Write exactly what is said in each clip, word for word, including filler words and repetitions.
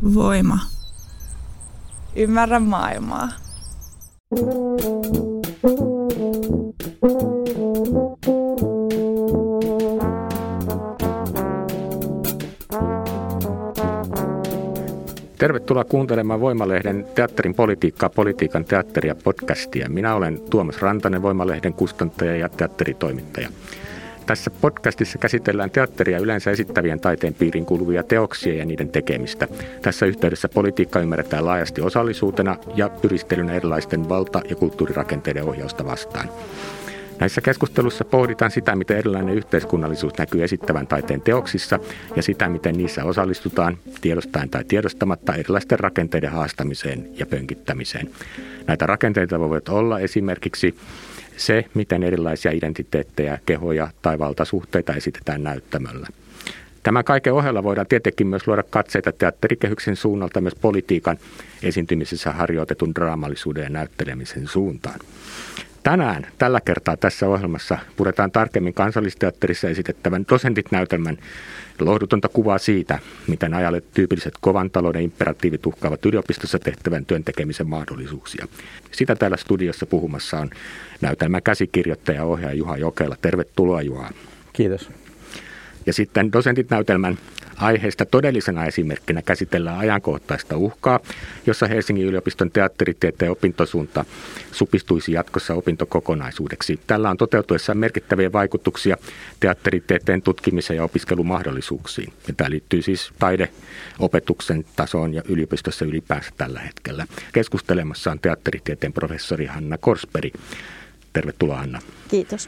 Voima. Ymmärrä maailmaa. Tervetuloa kuuntelemaan Voimalehden Teatterin politiikkaa, politiikan teatteria podcastia. Minä olen Tuomas Rantanen, Voimalehden kustantaja ja teatteritoimittaja. Tässä podcastissa käsitellään teatteria yleensä esittävien taiteen piiriin kuuluvia teoksia ja niiden tekemistä. Tässä yhteydessä politiikka ymmärretään laajasti osallisuutena ja pyristelynä erilaisten valta- ja kulttuurirakenteiden ohjausta vastaan. Näissä keskusteluissa pohditaan sitä, miten erilainen yhteiskunnallisuus näkyy esittävän taiteen teoksissa ja sitä, miten niissä osallistutaan tiedostaen tai tiedostamatta erilaisten rakenteiden haastamiseen ja pönkittämiseen. Näitä rakenteita voivat olla esimerkiksi se, miten erilaisia identiteettejä, kehoja tai valtasuhteita esitetään näyttämöllä. Tämän kaiken ohella voidaan tietenkin myös luoda katseita teatterikehyksen suunnalta myös politiikan esiintymisessä harjoitetun draamallisuuden ja näyttelemisen suuntaan. Tänään tällä kertaa tässä ohjelmassa puretaan tarkemmin Kansallisteatterissa esitettävän Dosentit-näytelmän lohdutonta kuvaa siitä, miten ajalle tyypilliset kovan talouden imperatiivit uhkaavat yliopistossa tehtävän työn tekemisen mahdollisuuksia. Sitä täällä studiossa puhumassa on näytelmän käsikirjoittaja ja ohjaaja Juha Jokela. Tervetuloa, Juha. Kiitos. Ja sitten Dosentit-näytelmän aiheesta todellisena esimerkkinä käsitellään ajankohtaista uhkaa, jossa Helsingin yliopiston teatteritieteen opintosuunta supistuisi jatkossa opintokokonaisuudeksi. Tällä on toteutuessaan merkittäviä vaikutuksia teatteritieteen tutkimiseen ja opiskelumahdollisuuksiin. Ja tämä liittyy siis taideopetuksen tasoon ja yliopistossa ylipäänsä tällä hetkellä. Keskustelemassa on teatteritieteen professori Hanna Korsberg. Tervetuloa, Hanna. Kiitos.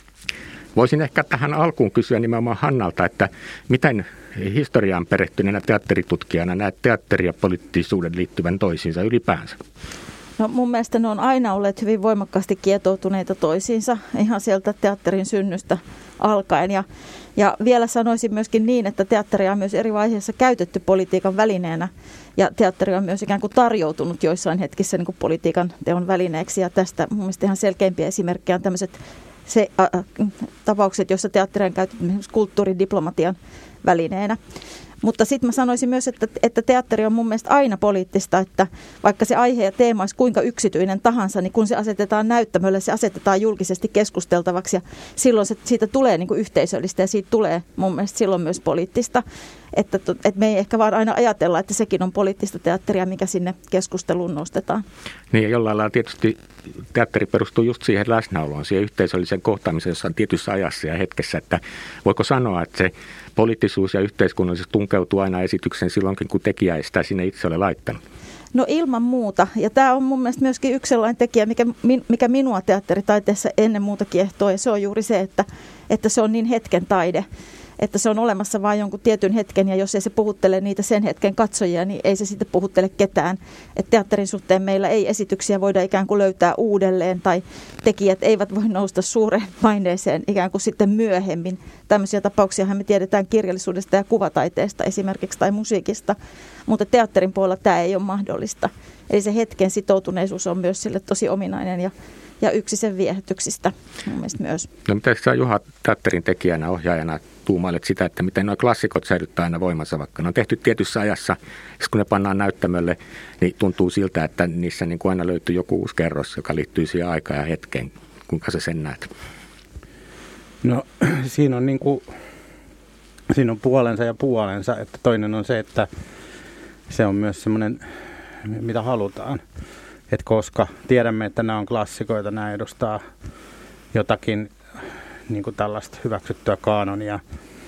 Voisin ehkä tähän alkuun kysyä nimenomaan Hannalta, että miten historiaan perehtyneenä teatteritutkijana näet teatteri ja poliittisuuden liittyvän toisiinsa ylipäänsä? No mun mielestä ne on aina olleet hyvin voimakkaasti kietoutuneita toisiinsa ihan sieltä teatterin synnystä alkaen. Ja, ja vielä sanoisin myöskin niin, että teatteria on myös eri vaiheissa käytetty politiikan välineenä ja teatteri on myös ikään kuin tarjoutunut joissain hetkissä niin kuin politiikan teon välineeksi. Ja tästä mun mielestä ihan selkeimpiä esimerkkejä on tämmöiset se, ä, tapaukset, joissa teatteri on käytetty kulttuuridiplomatian välineenä. Mutta sitten mä sanoisin myös, että, että teatteri on mun mielestä aina poliittista, että vaikka se aihe ja teema olisi kuinka yksityinen tahansa, niin kun se asetetaan näyttämölle, se asetetaan julkisesti keskusteltavaksi ja silloin se, siitä tulee niin kuin yhteisöllistä ja siitä tulee mun mielestä silloin myös poliittista. Että, että me ei ehkä vaan aina ajatella, että sekin on poliittista teatteria, mikä sinne keskusteluun nostetaan. Niin ja jollain lailla tietysti teatteri perustuu just siihen läsnäoloon, siihen yhteisölliseen kohtaamiseen, jossa on tietyssä ajassa ja hetkessä, että voiko sanoa, että se poliittisuus ja yhteiskunnallisuus tunkeutuu aina esityksen silloinkin, kun tekijä ei sitä sinne itse ole laittanut? No ilman muuta. Ja tämä on mun mielestä myöskin yksi sellainen tekijä, mikä, mikä minua teatteritaiteessa ennen muuta kiehtoo. Ja se on juuri se, että, että se on niin hetken taide. Että se on olemassa vain jonkun tietyn hetken ja jos ei se puhuttele niitä sen hetken katsojia, niin ei se sitten puhuttele ketään. Että teatterin suhteen meillä ei esityksiä voida ikään kuin löytää uudelleen tai tekijät eivät voi nousta suureen paineeseen ikään kuin sitten myöhemmin. Tämmöisiä tapauksiahan me tiedetään kirjallisuudesta ja kuvataiteesta esimerkiksi tai musiikista, mutta teatterin puolella tämä ei ole mahdollista. Eli se hetken sitoutuneisuus on myös sille tosi ominainen ja Ja yksi sen viehätyksistä mun mielestä myös. No miten sä, Juha, teatterin tekijänä, ohjaajana tuumailet sitä, että miten nuo klassikot säilyttää aina voimansa, vaikka ne on tehty tietyssä ajassa. Kun ne pannaan näyttämölle, niin tuntuu siltä, että niissä niin kuin aina löytyy joku uusi kerros, joka liittyy siihen aikaan ja hetkeen. Kuinka sä sen näet? No siinä on, niin kuin, siinä on puolensa ja puolensa. Että toinen on se, että se on myös semmoinen, mitä halutaan. Et koska tiedämme, että nämä on klassikoita, nämä edustaa jotakin niin kuin tällaista hyväksyttyä kaanonia,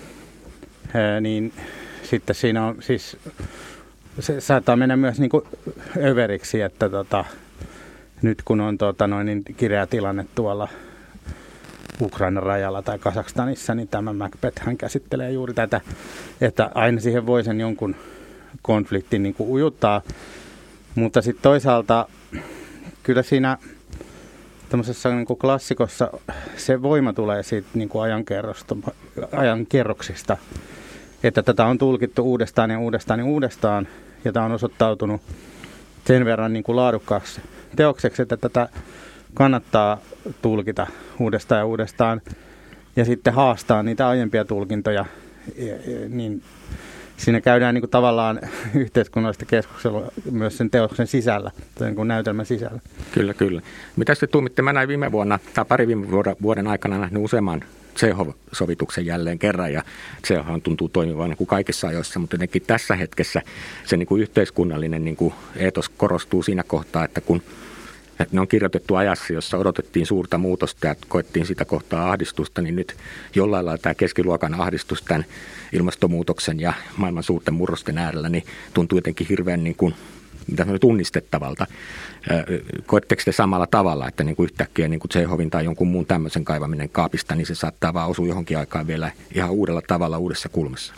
ää, niin sitten siinä on siis, se saattaa mennä myös niin kuin överiksi, että tota, nyt kun on tota, noin, niin kireä tilanne tuolla Ukrainan rajalla tai Kazakstanissa, niin tämä Macbeth hän käsittelee juuri tätä, että aina siihen voi sen jonkun konfliktin niin kuin ujuttaa, mutta sitten toisaalta kyllä siinä tämmöisessä niin kuin klassikossa se voima tulee siitä niin kuin ajankerroksista, että tätä on tulkittu uudestaan ja uudestaan ja uudestaan, ja tämä on osoittautunut sen verran niin kuin laadukkaaksi teokseksi, että tätä kannattaa tulkita uudestaan ja uudestaan, ja sitten haastaa niitä aiempia tulkintoja, niin siinä käydään niin kuin tavallaan yhteiskunnallista keskustelua myös sen teoksen sisällä, tai niin kuin näytelmän sisällä. Kyllä, kyllä. Mitä te tuumitte? Mä näin viime vuonna, tai pari viime vuoden aikana nähnyt useamman Tšehov-sovituksen jälleen kerran, ja Tšehov tuntuu toimivan niin kuin kaikissa ajoissa, mutta jotenkin tässä hetkessä se niin kuin yhteiskunnallinen niin kuin eetos korostuu siinä kohtaa, että kun että ne on kirjoitettu ajassa, jossa odotettiin suurta muutosta ja koettiin sitä kohtaa ahdistusta, niin nyt jollain lailla tämä keskiluokan ahdistus tämän ilmastonmuutoksen ja maailman suurten murrosten äärellä niin tuntuu jotenkin hirveän niin kuin, mitä sanotaan, tunnistettavalta. Koetteko te samalla tavalla, että niin kuin yhtäkkiä niin kuin Tšehovin tai jonkun muun tämmöisen kaivaminen kaapista, niin se saattaa vaan osua johonkin aikaan vielä ihan uudella tavalla uudessa kulmassa?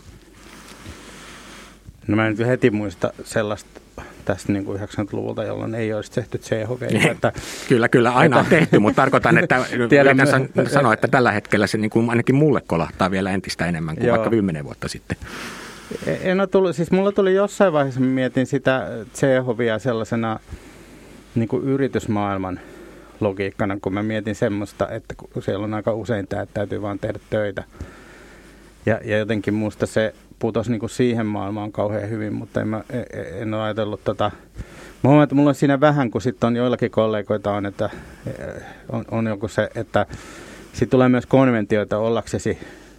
No mä en nyt heti muista sellaista tästä niin kuin yhdeksänkymmentäluvulta, jolloin ei olisi tehty Tšehovia. Että, kyllä, kyllä, aina on tehty, mutta tarkoitan, että tiedämme, yritän sanoa, että tällä hetkellä se niin kuin ainakin mulle kolahtaa vielä entistä enemmän kuin joo. vaikka kymmenen vuotta sitten. En ole tullut, siis mulla tuli jossain vaiheessa, mietin sitä Tšehovia sellaisena niin kuin yritysmaailman logiikkana, kun mä mietin semmoista, että siellä on aika usein tämä, että täytyy vaan tehdä töitä. Ja, ja jotenkin musta se putosi niin kuin siihen maailmaan kauhean hyvin, mutta en, mä, en ole ajatellut tota. Mä huomaan, että mulla on siinä vähän, kun sitten on joillakin kollegoita on, että on, on joku se, että sitten tulee myös konventioita ollaksesi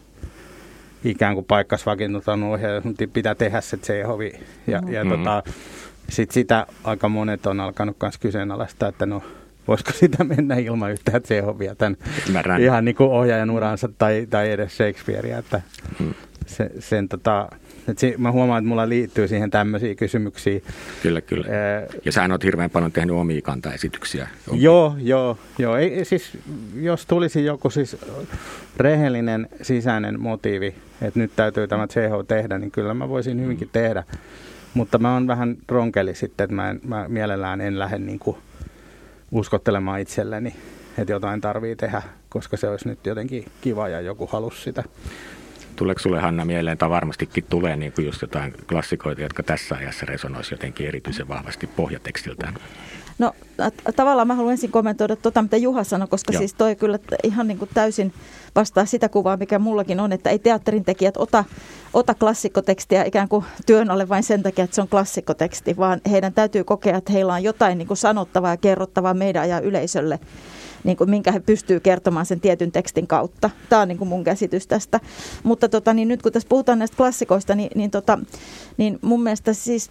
ikään kuin paikkas vakiinnutanut ohjaaja, mutta pitää tehdä se Tšehovi. Ja, mm-hmm. ja tota, sitten sitä aika monet on alkanut myös kyseenalaistaa, että no voisiko sitä mennä ilman yhtään Tšehovia tämän Märän. ihan niin kuin ohjaajan uransa tai, tai edes Shakespearea. Että mm. se, sen, tota, että se, mä huomaan, että mulla liittyy siihen tämmöisiä kysymyksiä. Kyllä, kyllä. Ee, ja sä oot hirveän paljon tehnyt omia kantaesityksiä. Joo, joo, joo. Ei, siis, jos tulisi joku siis rehellinen sisäinen motiivi, että nyt täytyy tämä Tšehov tehdä, niin kyllä mä voisin hyvinkin mm. tehdä. Mutta mä oon vähän ronkeli sitten, että mä, en, mä mielellään en lähde niin kuin uskottelemaan itselleni, että jotain tarvii tehdä, koska se olisi nyt jotenkin kiva ja joku halusi sitä. Tuleeko sulle, Hanna, mieleen, tai varmastikin tulee niin kuin just jotain klassikoita, jotka tässä ajassa resonoisi jotenkin erityisen vahvasti pohjatekstiltään? No tavallaan mä haluan ensin kommentoida tuota, mitä Juha sanoi, koska Joo. siis toi kyllä ihan niin kuin täysin vastaa sitä kuvaa, mikä mullakin on, että ei teatterintekijät ota, ota klassikkotekstiä ikään kuin työn alle vain sen takia, että se on klassikkoteksti, vaan heidän täytyy kokea, että heillä on jotain niin kuin sanottavaa ja kerrottavaa meidän ajan yleisölle, niin kuin minkä he pystyy kertomaan sen tietyn tekstin kautta. Tämä on niin kuin mun käsitys tästä. Mutta tota, niin nyt kun tässä puhutaan näistä klassikoista, niin, niin, tota, niin mun mielestä siis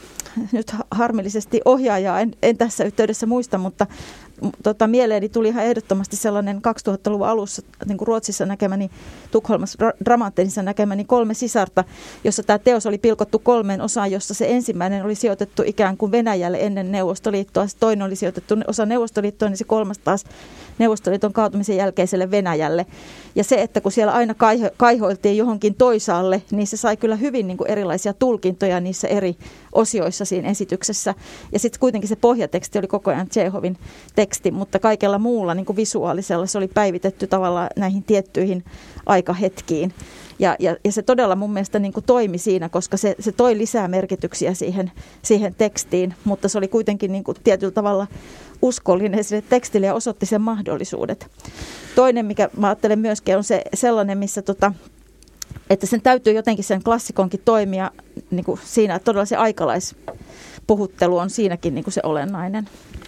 nyt harmillisesti ohjaajaa en, en tässä yhteydessä muista, mutta tota, mieleeni tuli ihan ehdottomasti sellainen kaksituhattaluvun alussa niin kuin Ruotsissa näkemäni, Tukholmassa Dramatenissa näkemäni Kolme sisarta, jossa tämä teos oli pilkottu kolmeen osaan, jossa se ensimmäinen oli sijoitettu ikään kuin Venäjälle ennen Neuvostoliittoa, se toinen oli sijoitettu osa Neuvostoliittoa, niin se kolmas taas Neuvostoliiton kaatumisen jälkeiselle Venäjälle. Ja se, että kun siellä aina kaiho, kaihoiltiin johonkin toisaalle, niin se sai kyllä hyvin niin kuin erilaisia tulkintoja niissä eri osioissa siinä esityksessä. Ja sitten kuitenkin se pohjateksti oli koko ajan Tšehovin teksti, mutta kaikella muulla niin kuin visuaalisella se oli päivitetty tavallaan näihin tiettyihin aikahetkiin. Ja, ja, ja se todella mun mielestä niin kuin toimi siinä, koska se, se toi lisää merkityksiä siihen, siihen tekstiin, mutta se oli kuitenkin niin kuin tietyllä tavalla uskollinen sille tekstille ja osoitti sen mahdollisuudet. Toinen, mikä mä ajattelen myöskin, on se sellainen, missä tota, että sen täytyy jotenkin sen klassikonkin toimia niin kuin siinä, että todella se aikalaispuhuttelu on siinäkin niin kuin se olennainen.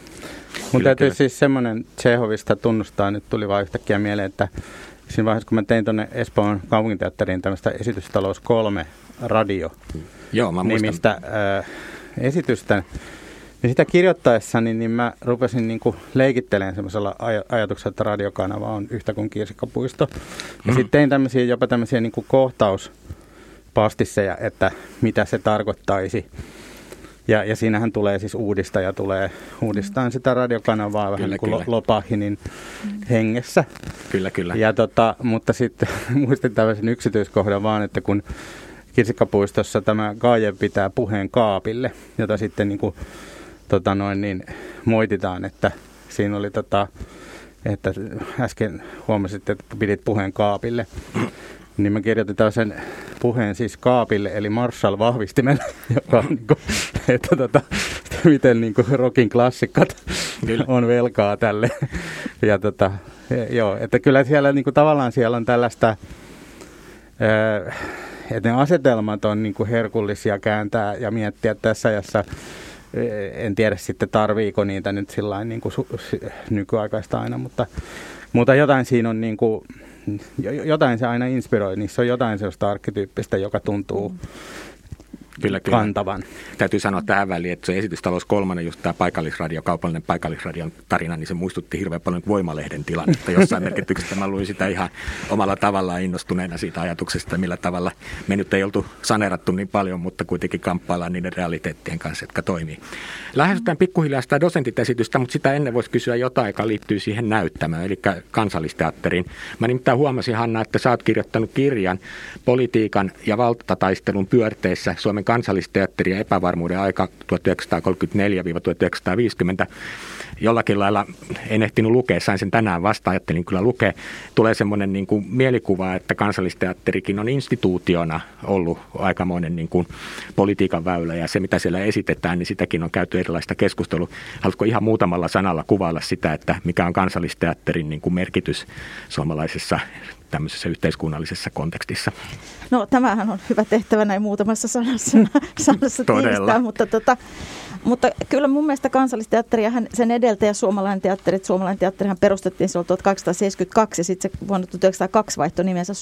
Mun täytyy kyllä. siis semmoinen Tšehovista tunnustaa, nyt tuli vaan yhtäkkiä mieleen, että siinä vaiheessa, kun mä tein tuonne Espoon kaupunginteatteriin tämmöistä Esitystalous kolme radio Joo, mä nimistä äh, esitystä, niin sitä kirjoittaessani niin mä rupesin niinku leikittelemään semmoisella aj- ajatuksella, että radiokanava on yhtä kuin Kirsikkapuisto. Ja mm. sitten tein tämmöisiä, jopa tämmöisiä niinku kohtauspastisseja, että mitä se tarkoittaisi. Ja, ja siinähän tulee siis uudistaja, tulee uudistaan sitä radiokanavaa vähän niin kuin Lopahinin hengessä. Kyllä, kyllä. Ja tota, mutta sitten muistin tämmöisen yksityiskohdan vaan, että kun Kirsikkapuistossa tämä Gaaje pitää puheen kaapille, jota sitten niin kuin, tota noin, niin moititaan, että siinä oli, tota, että äsken huomasit, että pidit puheen kaapille. Niin mä kirjoitin sen puheen siis kaapille, eli Marshall-vahvistimen, joka on niin kuin, että tota, miten niin kuin rockin klassikot kyllä. on velkaa tälle. Ja tota, joo, että kyllä siellä niin kuin tavallaan siellä on tällaista ää, että ne asetelmat on niin kuin herkullisia kääntää ja miettiä tässä ajassa. En tiedä sitten tarviiko niitä nyt sillain niin kuin nykyaikaista aina, mutta, mutta jotain siinä on niin kuin, jotain se aina inspiroi. Niissä on jotain sellaista arkkityyppistä, joka tuntuu Kyllä, kyllä. kantavan. Täytyy sanoa tähän väliin, että se Esitystalous kolmannen, just tämä paikallisradio, kaupallinen paikallisradion tarina, niin se muistutti hirveän paljon Voimalehden tilannetta. Jossain merkityksessä mä luin sitä ihan omalla tavallaan innostuneena siitä ajatuksesta, millä tavalla me nyt ei oltu saneerattu niin paljon, mutta kuitenkin kamppaillaan niiden realiteettien kanssa, jotka toimii. Lähestytään pikkuhiljaa sitä dosentitesitystä, mutta sitä ennen voisi kysyä jotain, joka liittyy siihen näyttämään, eli Kansallisteatteriin. Mä nimittäin huomasin, Hanna, että sä oot kirjoittanut kirjan politiikan ja valtataistelun pyörteissä Suomen Kansallisteatteri ja epävarmuuden aika tuhatyhdeksänsataakolmekymmentäneljä tuhatyhdeksänsataaviisikymmentä. Jollakin lailla en ehtinyt lukea, sain sen tänään vasta, ajattelin kyllä lukea. Tulee semmoinen niin kuin mielikuva, että Kansallisteatterikin on instituutiona ollut aikamoinen niin kuin politiikan väylä ja se mitä siellä esitetään, niin sitäkin on käyty erilaista keskustelua. Haluatko ihan muutamalla sanalla kuvailla sitä, että mikä on Kansallisteatterin niin kuin merkitys suomalaisessa tämmöisessä yhteiskunnallisessa kontekstissa? No tämähän on hyvä tehtävä näin muutamassa sanassa, sanassa tiivistää, mutta, tota, mutta kyllä mun mielestä Kansallisteatteri ja sen edeltäjä Suomalainen teatteri, suomalainen teatterihan perustettiin silloin tuhatkahdeksansataaseitsemänkymmentäkaksi ja sitten se vuonna tuhatyhdeksänsataakaksi vaihtoi nimensä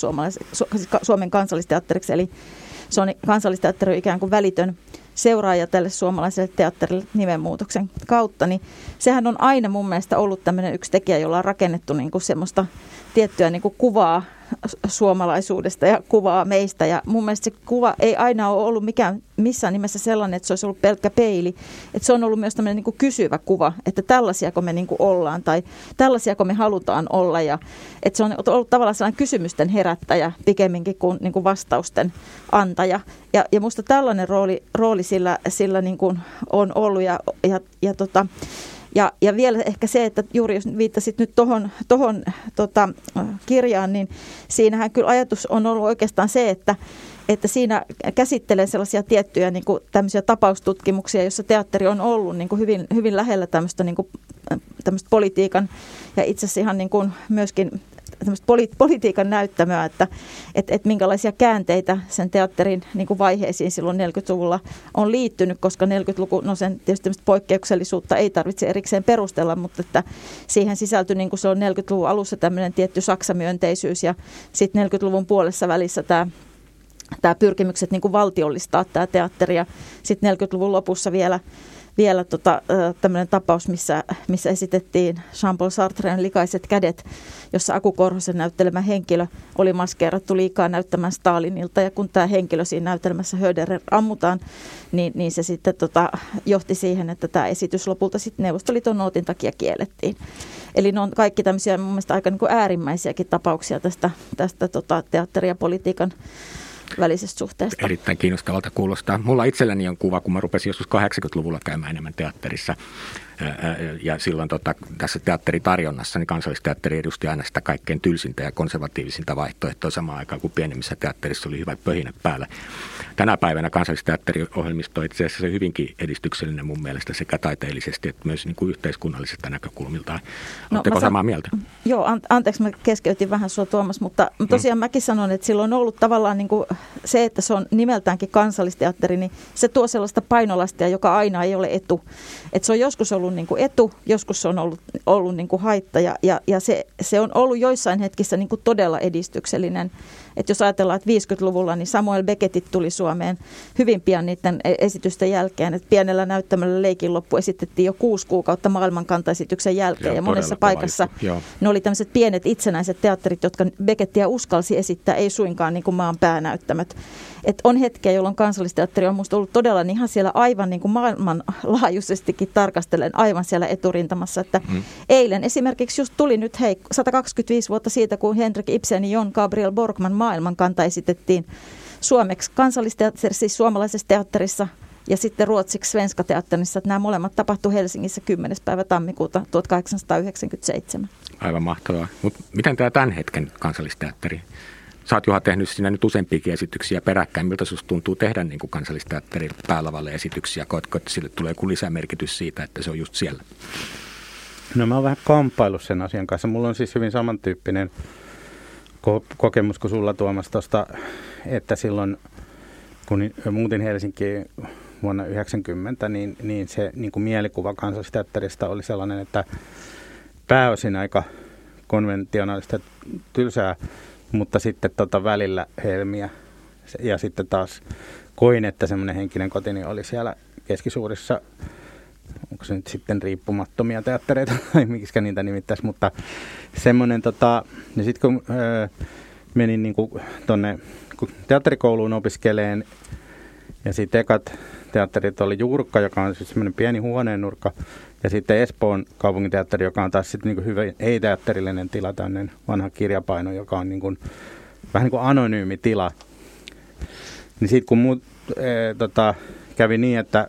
Suomen Kansallisteatteriksi, eli se on Kansallisteatteri ikään kuin välitön seuraaja tälle suomalaiselle teatterille nimenmuutoksen kautta, niin sehän on aina mun mielestä ollut tämmöinen yksi tekijä, jolla on rakennettu niin kuin semmoista tiettyä niin kuin kuvaa suomalaisuudesta ja kuvaa meistä. Ja mun mielestä se kuva ei aina ole ollut mikään, missään nimessä sellainen, että se olisi ollut pelkkä peili. Että se on ollut myös tämmöinen niin kuin kysyvä kuva, että tällaisiako me niin kuin ollaan tai tällaisiako me halutaan olla. Ja että se on ollut tavallaan sellainen kysymysten herättäjä pikemminkin kuin, niin kuin vastausten antaja. Ja, ja musta tällainen rooli, rooli sillä, sillä niin kuin on ollut ja, ja, ja tota... Ja, ja vielä ehkä se, että juuri jos viittasit nyt tuohon tohon, tota, kirjaan, niin siinähän kyllä ajatus on ollut oikeastaan se, että, että siinä käsittelee sellaisia tiettyjä niin kuin tämmöisiä tapaustutkimuksia, joissa teatteri on ollut niin kuin hyvin, hyvin lähellä tämmöistä, niin kuin, tämmöistä politiikan ja itse asiassa ihan niin kuin myöskin tämmöistä poli- politiikan näyttämöä, että et, et minkälaisia käänteitä sen teatterin niin kuin vaiheisiin silloin neljäkymmentäluvulla on liittynyt, koska neljäkymmentäluku, no sen tietysti poikkeuksellisuutta ei tarvitse erikseen perustella, mutta että siihen sisältyi niin kuin se on neljäkymmentäluvun alussa tämmöinen tietty saksamyönteisyys ja sitten neljäkymmentäluvun puolessa välissä tämä tämä pyrkimykset niin kuin valtiollistaa tämä teatteri ja sitten neljäkymmentäluvun lopussa vielä Vielä tota, tämmöinen tapaus, missä, missä esitettiin Jean-Paul Sartren Likaiset kädet, jossa Aku Korhosen näyttelemä henkilö oli maskeerattu liikaa näyttämään Stalinilta. Ja kun tämä henkilö siinä näytelmässä Höderer ammutaan, niin, niin se sitten tota, johti siihen, että tämä esitys lopulta sitten Neuvostoliiton nootin takia kiellettiin. Eli ne on kaikki tämmöisiä mun mielestä aika niin kuin äärimmäisiäkin tapauksia tästä, tästä tota, teatteri- ja politiikan välisestä suhteesta. Erittäin kiinnostavalta kuulostaa. Mulla itselläni on kuva, kun mä rupesin joskus kahdeksankymmentäluvulla käymään enemmän teatterissa. Ja silloin tota, tässä teatteritarjonnassa niin Kansallisteatteri edusti aina sitä kaikkein tylsintä ja konservatiivisinta vaihtoehtoa samaan aikaan, kun pienemmissä teatterissa oli hyvät pöhinät päällä. Tänä päivänä Kansallisteatteriohjelmisto on itse asiassa hyvinkin edistyksellinen mun mielestä sekä taiteellisesti että myös niin kuin yhteiskunnallisesta näkökulmiltaan. Oletteko no, samaa mieltä? Joo, an- anteeksi, mä keskeytin vähän sua Tuomas, mutta tosiaan hmm. mäkin sanon, että silloin on ollut tavallaan niin kuin se, että se on nimeltäänkin Kansallisteatteri, niin se tuo sellaista painolastia, joka aina ei ole etu. Että se on joskus ollut niin kuin etu, joskus se on ollut, ollut niin kuin haitta ja, ja, ja se, se on ollut joissain hetkissä niin kuin todella edistyksellinen. Että jos ajatellaan, että viisikymmentäluvulla niin Samuel Becketit tuli Suomeen hyvin pian niiden esitysten jälkeen. Että pienellä näyttämällä Leikin loppu esitettiin jo kuusi kuukautta maailmankantaesityksen jälkeen. Joo, ja monessa paikassa ne oli tämmöiset pienet itsenäiset teatterit, jotka Beckettiä uskalsi esittää, ei suinkaan niin kuin maan päänäyttämät. Että on hetkiä, jolloin Kansallisteatteri on musta ollut todella ihan siellä aivan niin kuin maailmanlaajuisestikin tarkastellen aivan siellä eturintamassa. Että hmm. eilen esimerkiksi just tuli nyt hei sata kaksikymmentäviisi vuotta siitä, kun Henrik Ibsen ja John Gabriel Borkman maailmankanta esitettiin suomeksi Kansallisteatterissa, siis suomalaisessa teatterissa ja sitten ruotsiksi Svenska Teatterissa. Että nämä molemmat tapahtui Helsingissä kymmenes päivä tammikuuta tuhatkahdeksansataayhdeksänkymmentäseitsemän. Aivan mahtavaa. Mutta miten tämä tämän hetken Kansallisteatteri? Sä oot, Juha, tehnyt siinä nyt useampiakin esityksiä peräkkäin. Miltä susta tuntuu tehdä niin kuin Kansallisteatterin päälavalle esityksiä? Koetko, että sille tulee joku lisämerkitys siitä, että se on just siellä? No mä oon vähän kamppaillut sen asian kanssa. Mulla on siis hyvin samantyyppinen ko- kokemus kuin sulla, Tuomas, tuosta, että silloin kun muutin Helsinkiin vuonna yhdeksänkymmentä, niin, niin se niin kuin mielikuva Kansallisteatterista oli sellainen, että pääosin aika konventionaalista tylsää, mutta sitten tota välillä helmiä. Ja sitten taas koin, että semmoinen henkinen kotini oli siellä keskisuurissa, onko se nyt sitten riippumattomia teattereita, tai miksikä niitä nimittäisi, mutta semmoinen, tota, ja sitten kun öö, menin niinku tonne teatterikouluun opiskeleen, ja sitten ekat teatterit oli Juurukka, joka on siis semmoinen pieni huoneennurkka, ja sitten Espoon kaupunginteatteri, joka on taas sitten niinku hyvin ei-teatterillinen tila, tämmöinen vanha kirjapaino, joka on niinku, vähän niin kuin anonyymi tila. Niin sitten kun muut, e, tota, kävi niin, että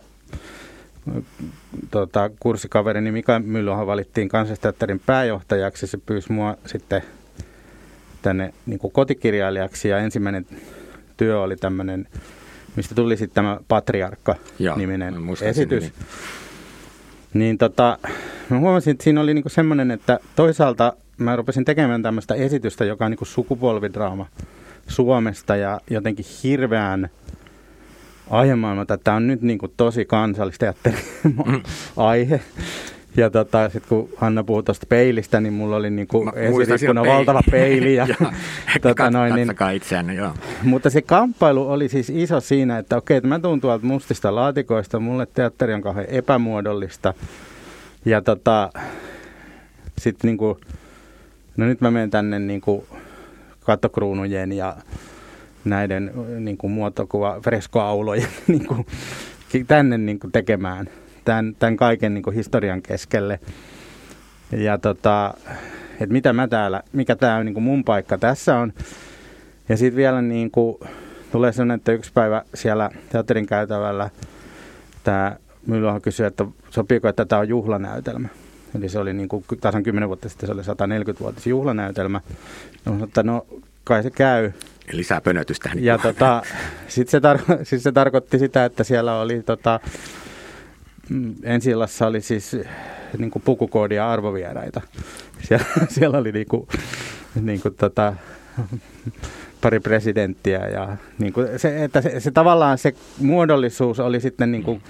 tota, kurssikaverini Mika Myllyhän valittiin Kansallisteatterin pääjohtajaksi, se pyysi mua sitten tänne niin kuin kotikirjailijaksi, ja ensimmäinen työ oli tämmöinen, mistä tuli sitten tämä Patriarkka-niminen esitys. Niin, niin tota, mä huomasin, että siinä oli niinku semmoinen, että toisaalta mä rupesin tekemään tämmöistä esitystä, joka on niinku sukupolvidraama Suomesta ja jotenkin hirveän aiemaailmalta, että tämä on nyt niinku tosi kansallisteatteri aihe. Ja tota, sitten kun Hanna puhui tuosta peilistä, niin mulla oli niinku esirippuna valtava peili. Ja, tota noin, niin, itseänne, joo. Mutta se kamppailu oli siis iso siinä, että okei, että mä tuun tuolta mustista laatikoista, mulle teatteri on kauhean epämuodollista. Ja tota, sitten niinku, no nyt mä menen tänne niinku kattokruunujen ja näiden niinku muotokuva freskoaulojen niinku, tänne niinku tekemään. Tämän, tämän kaiken niin kuin historian keskelle. Ja tota, että mitä mä täällä, mikä tää on niin kuin mun paikka tässä on. Ja sitten vielä niin kuin tulee sellainen, että yksi päivä siellä teatterin käytävällä tämä Myllyhän kysyi, että sopiiko, että tämä on juhlanäytelmä. Eli se oli niin kuin tasan kymmenen vuotta sitten, se oli sataneljäkymmenvuotis juhlanäytelmä. No, mutta no kai se käy. Lisää pönötystä. Ja tota, sitten se, tar- sit se tarkoitti sitä, että siellä oli tota, ensi-illassa oli siis niin kuin pukukoodia ja arvovieraita. Siellä, siellä oli niin kuin, niin kuin tota, pari presidenttiä. Ja niin kuin se, että se, se tavallaan se muodollisuus oli sitten, niin kuin,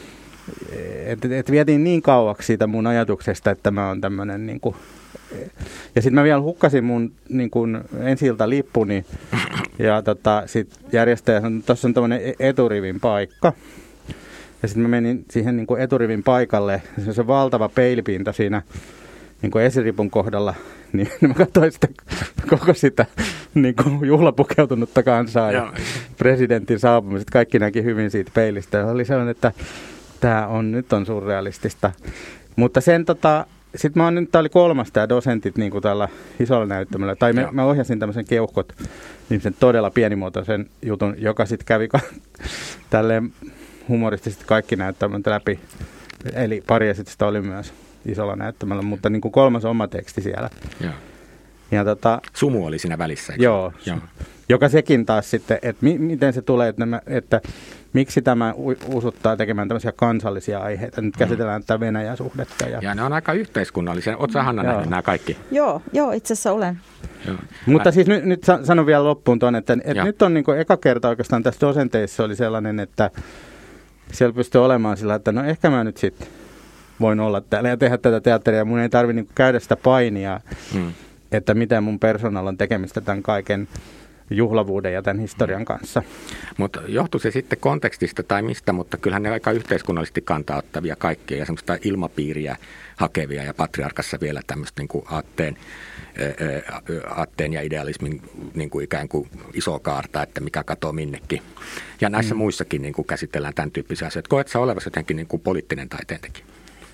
että, että vietiin niin kauaksi siitä mun ajatuksesta, että mä oon tämmöinen. Niin kuin, ja sitten mä vielä hukkasin mun niin kuin ensi-iltalippuni ja tota, sitten järjestäjä sanoi, että tuossa on tämmöinen eturivin paikka. Ja sitten mä menin siihen niin kuin eturivin paikalle, se on se valtava peilipinta siinä niin kuin esiripun kohdalla, niin mä katsoin sitä koko sitä niin kuin juhlapukeutunutta kansaa ja presidentin saapumiset. Kaikki näki hyvin siitä peilistä. Ja oli sellainen, että tämä on, nyt on surrealistista. Mutta sen tota, sitten mä oon nyt, tää oli kolmas tämä dosentit niin kuin tällä isolla näyttämällä. Tai mä, mä ohjasin tämmöisen keuhkot, niin sen todella pienimuotoisen jutun, joka sitten kävi tälleen humoristisesti kaikki näyttämät läpi. Eli pari esitystä oli myös isolla näyttämällä, mutta niin kuin kolmas oma teksti siellä. Joo. Ja tota, Sumu oli siinä välissä. Joo, joo. Joka sekin taas sitten, että mi- miten se tulee, että, nämä, että miksi tämä usuttaa tekemään tämmöisiä kansallisia aiheita. Nyt käsitellään mm. tätä Venäjä-suhdetta. Ja, ja ne on aika yhteiskunnallisia. Oletko sä, Hanna, nähnyt nämä kaikki? Joo, joo, itse asiassa olen. Joo. Mutta Mä... siis nyt, nyt sanon vielä loppuun tuon, että, että nyt on niin kuin eka kerta oikeastaan tässä dosenteissa oli sellainen, että siellä pystyy olemaan sillä, että no ehkä mä nyt sitten voin olla täällä ja tehdä tätä teatteria. Mun ei tarvitse niinku käydä sitä painia, hmm. että miten mun persoonalla on tekemistä tämän kaiken juhlavuuden ja tämän historian kanssa. Mutta johtuu se sitten kontekstista tai mistä, mutta kyllähän ne aika yhteiskunnallisesti kantauttavia kaikkia ja semmoista ilmapiiriä hakevia ja Patriarkassa vielä tämmöistä niin kuin aatteen, aatteen ja idealismin niin kuin ikään kuin iso kaarta, että mikä katoo minnekin. Ja näissä mm. muissakin niin kuin käsitellään tämän tyyppisiä asioita. Koet sä olevasi jotenkin niin kuin poliittinen taiteentekijä?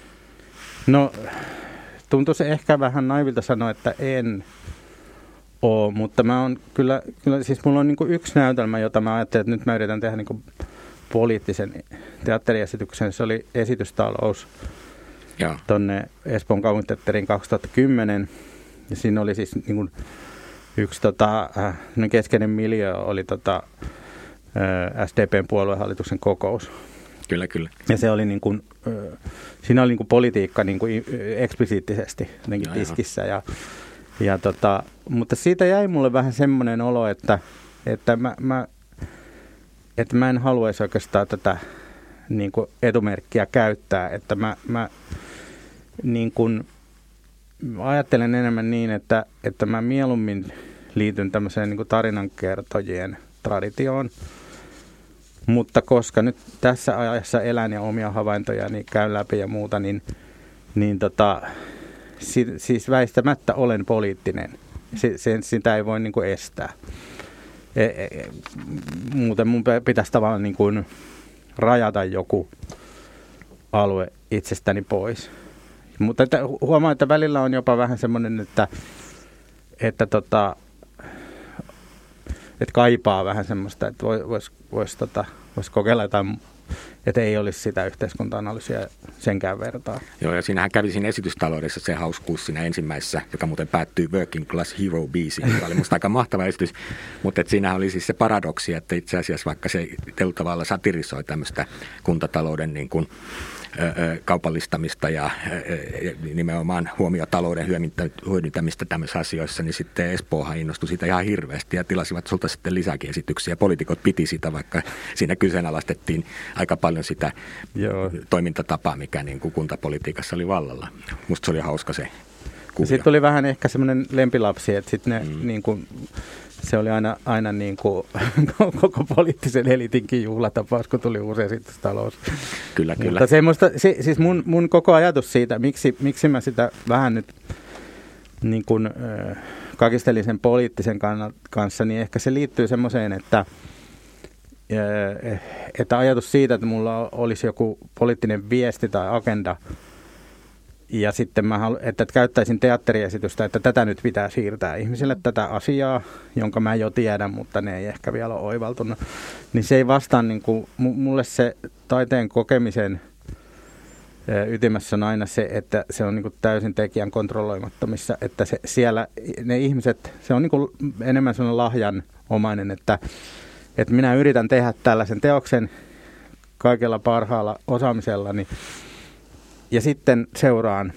No tuntuu se ehkä vähän naivilta sanoa, että en ole, mutta mä oon kyllä, kyllä siis mulla on niin kuin yksi näytelmä, jota mä ajattelin, että nyt mä yritän tehdä niin kuin poliittisen teatteriesityksen. Se oli esitystalous tuonne Espoon kaupunginteatteriin kaksituhattakymmenen. Ja siinä oli siis niin kuin yksi tota, äh, keskeinen miljöö oli tota, äh, S D P:n puoluehallituksen kokous. Kyllä, kyllä. Ja se oli niin kuin, äh, siinä oli niin kuin politiikka niin kuin eksplisiittisesti jotenkin tiskissä. Ja, Ja tota, mutta siitä jäi mulle vähän semmoinen olo, että, että, mä, mä, että mä en haluaisi oikeastaan tätä niin kuin etumerkkiä käyttää. Että mä, mä niin kuin ajattelen enemmän niin, että, että mä mieluummin liityn tämmöiseen niin kuin tarinankertojien traditioon. Mutta koska nyt tässä ajassa elän ja omia havaintojani käyn läpi ja muuta, niin, niin tota, si, siis väistämättä olen poliittinen. Si, se, sitä ei voi niin kuin estää. E, e, muuten mun pitäisi tavallaan niin kuin rajata joku alue itsestäni pois. Mutta että huomaan, että välillä on jopa vähän semmoinen, että, että, tota, että kaipaa vähän semmoista, että voisi vois, vois, tota, vois kokeilla jotain, että ei olisi sitä yhteiskunta-analyysiä senkään vertaa. Joo, ja siinähän kävi siinä esitystaloudessa se hauskuus siinä ensimmäisessä, joka muuten päättyy Working Class Hero-biisiin, joka oli musta aika mahtava esitys. Mutta siinähän oli siis se paradoksi, että itse asiassa vaikka se tietyllä tavalla satirisoi tämmöistä kuntatalouden niin kuin kaupallistamista ja nimenomaan huomiotalouden hyödyntämistä tämmöisissä asioissa, niin sitten Espoohan innostui siitä ihan hirveästi ja tilasivat sulta sitten lisääkin esityksiä. Poliitikot piti sitä, vaikka siinä kyseenalaistettiin aika paljon sitä Joo. toimintatapaa, mikä niin kuin kuntapolitiikassa oli vallalla. Musta se oli hauska se kuvio. Sitten tuli vähän ehkä semmoinen lempilapsi, että sitten ne mm. niin kuin se oli aina, aina niin kuin koko poliittisen elitinkin juhlatapaus, kun tuli uusi esitystalous. Kyllä, kyllä. Mutta semmoista, siis mun, mun koko ajatus siitä, miksi, miksi mä sitä vähän nyt niin kuin, äh, kakistelin sen poliittisen kanssa, niin ehkä se liittyy semmoiseen, että, äh, että ajatus siitä, että mulla olisi joku poliittinen viesti tai agenda, ja sitten mä halu, että käyttäisin teatteriesitystä, että tätä nyt pitää siirtää ihmisille, tätä asiaa, jonka mä jo tiedän, mutta ne ei ehkä vielä ole oivaltunut. Niin se ei vastaa, niin kuin, mulle se taiteen kokemisen ytimessä on aina se, että se on niin kuin täysin tekijän kontrolloimattomissa, että se, siellä ne ihmiset, se on niin kuin enemmän sellainen lahjanomainen, että, että minä yritän tehdä tällaisen teoksen kaikella parhaalla osaamisellani, ja sitten seuraan,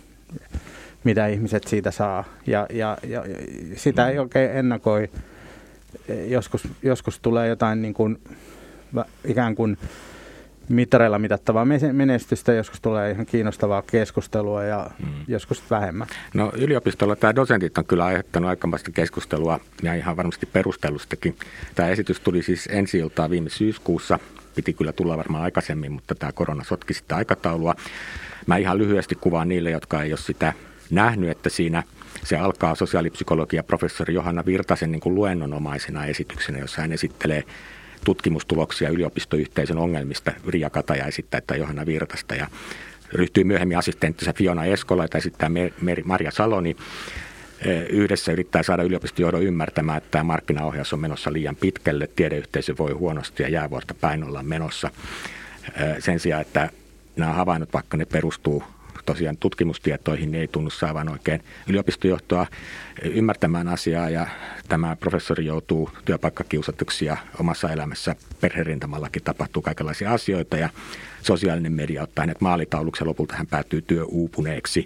mitä ihmiset siitä saa. Ja, ja, ja sitä ei oikein ennakoi. Joskus, joskus tulee jotain niin kuin, ikään kuin mittareilla mitattavaa menestystä, joskus tulee ihan kiinnostavaa keskustelua ja mm. joskus vähemmän. No yliopistolla tämä dosentit on kyllä aiheuttanut aikamoista keskustelua ja ihan varmasti perustellustakin. Tämä esitys tuli siis ensi-iltaa viime syyskuussa. Piti kyllä tulla varmaan aikaisemmin, mutta tämä korona sotki sitä aikataulua. Mä ihan lyhyesti kuvaan niille, jotka ei ole sitä nähnyt, että siinä se alkaa sosiaalipsykologia professori Johanna Virtasen niin kuin luennonomaisena esityksenä, jossa hän esittelee tutkimustuloksia yliopistoyhteisön ongelmista. Riia Kataja esittää, että Johanna Virtasta ja ryhtyy myöhemmin assistenttinsa Fiona Eskola, jota esittää Marja Saloni. Yhdessä yrittää saada yliopistojohdon ymmärtämään, että tämä markkinaohjaus on menossa liian pitkälle, tiedeyhteisö voi huonosti ja jäävuorta päin ollaan menossa. Sen sijaan, että nämä havainnot, vaikka ne perustuu tosiaan tutkimustietoihin, niin ei tunnu saavan oikein yliopistojohtoa ymmärtämään asiaa ja tämä professori joutuu työpaikkakiusatuksi ja omassa elämässä perherintamallakin tapahtuu kaikenlaisia asioita ja sosiaalinen media ottaa hänet maalitauluksi ja lopulta hän päätyy työuupuneeksi.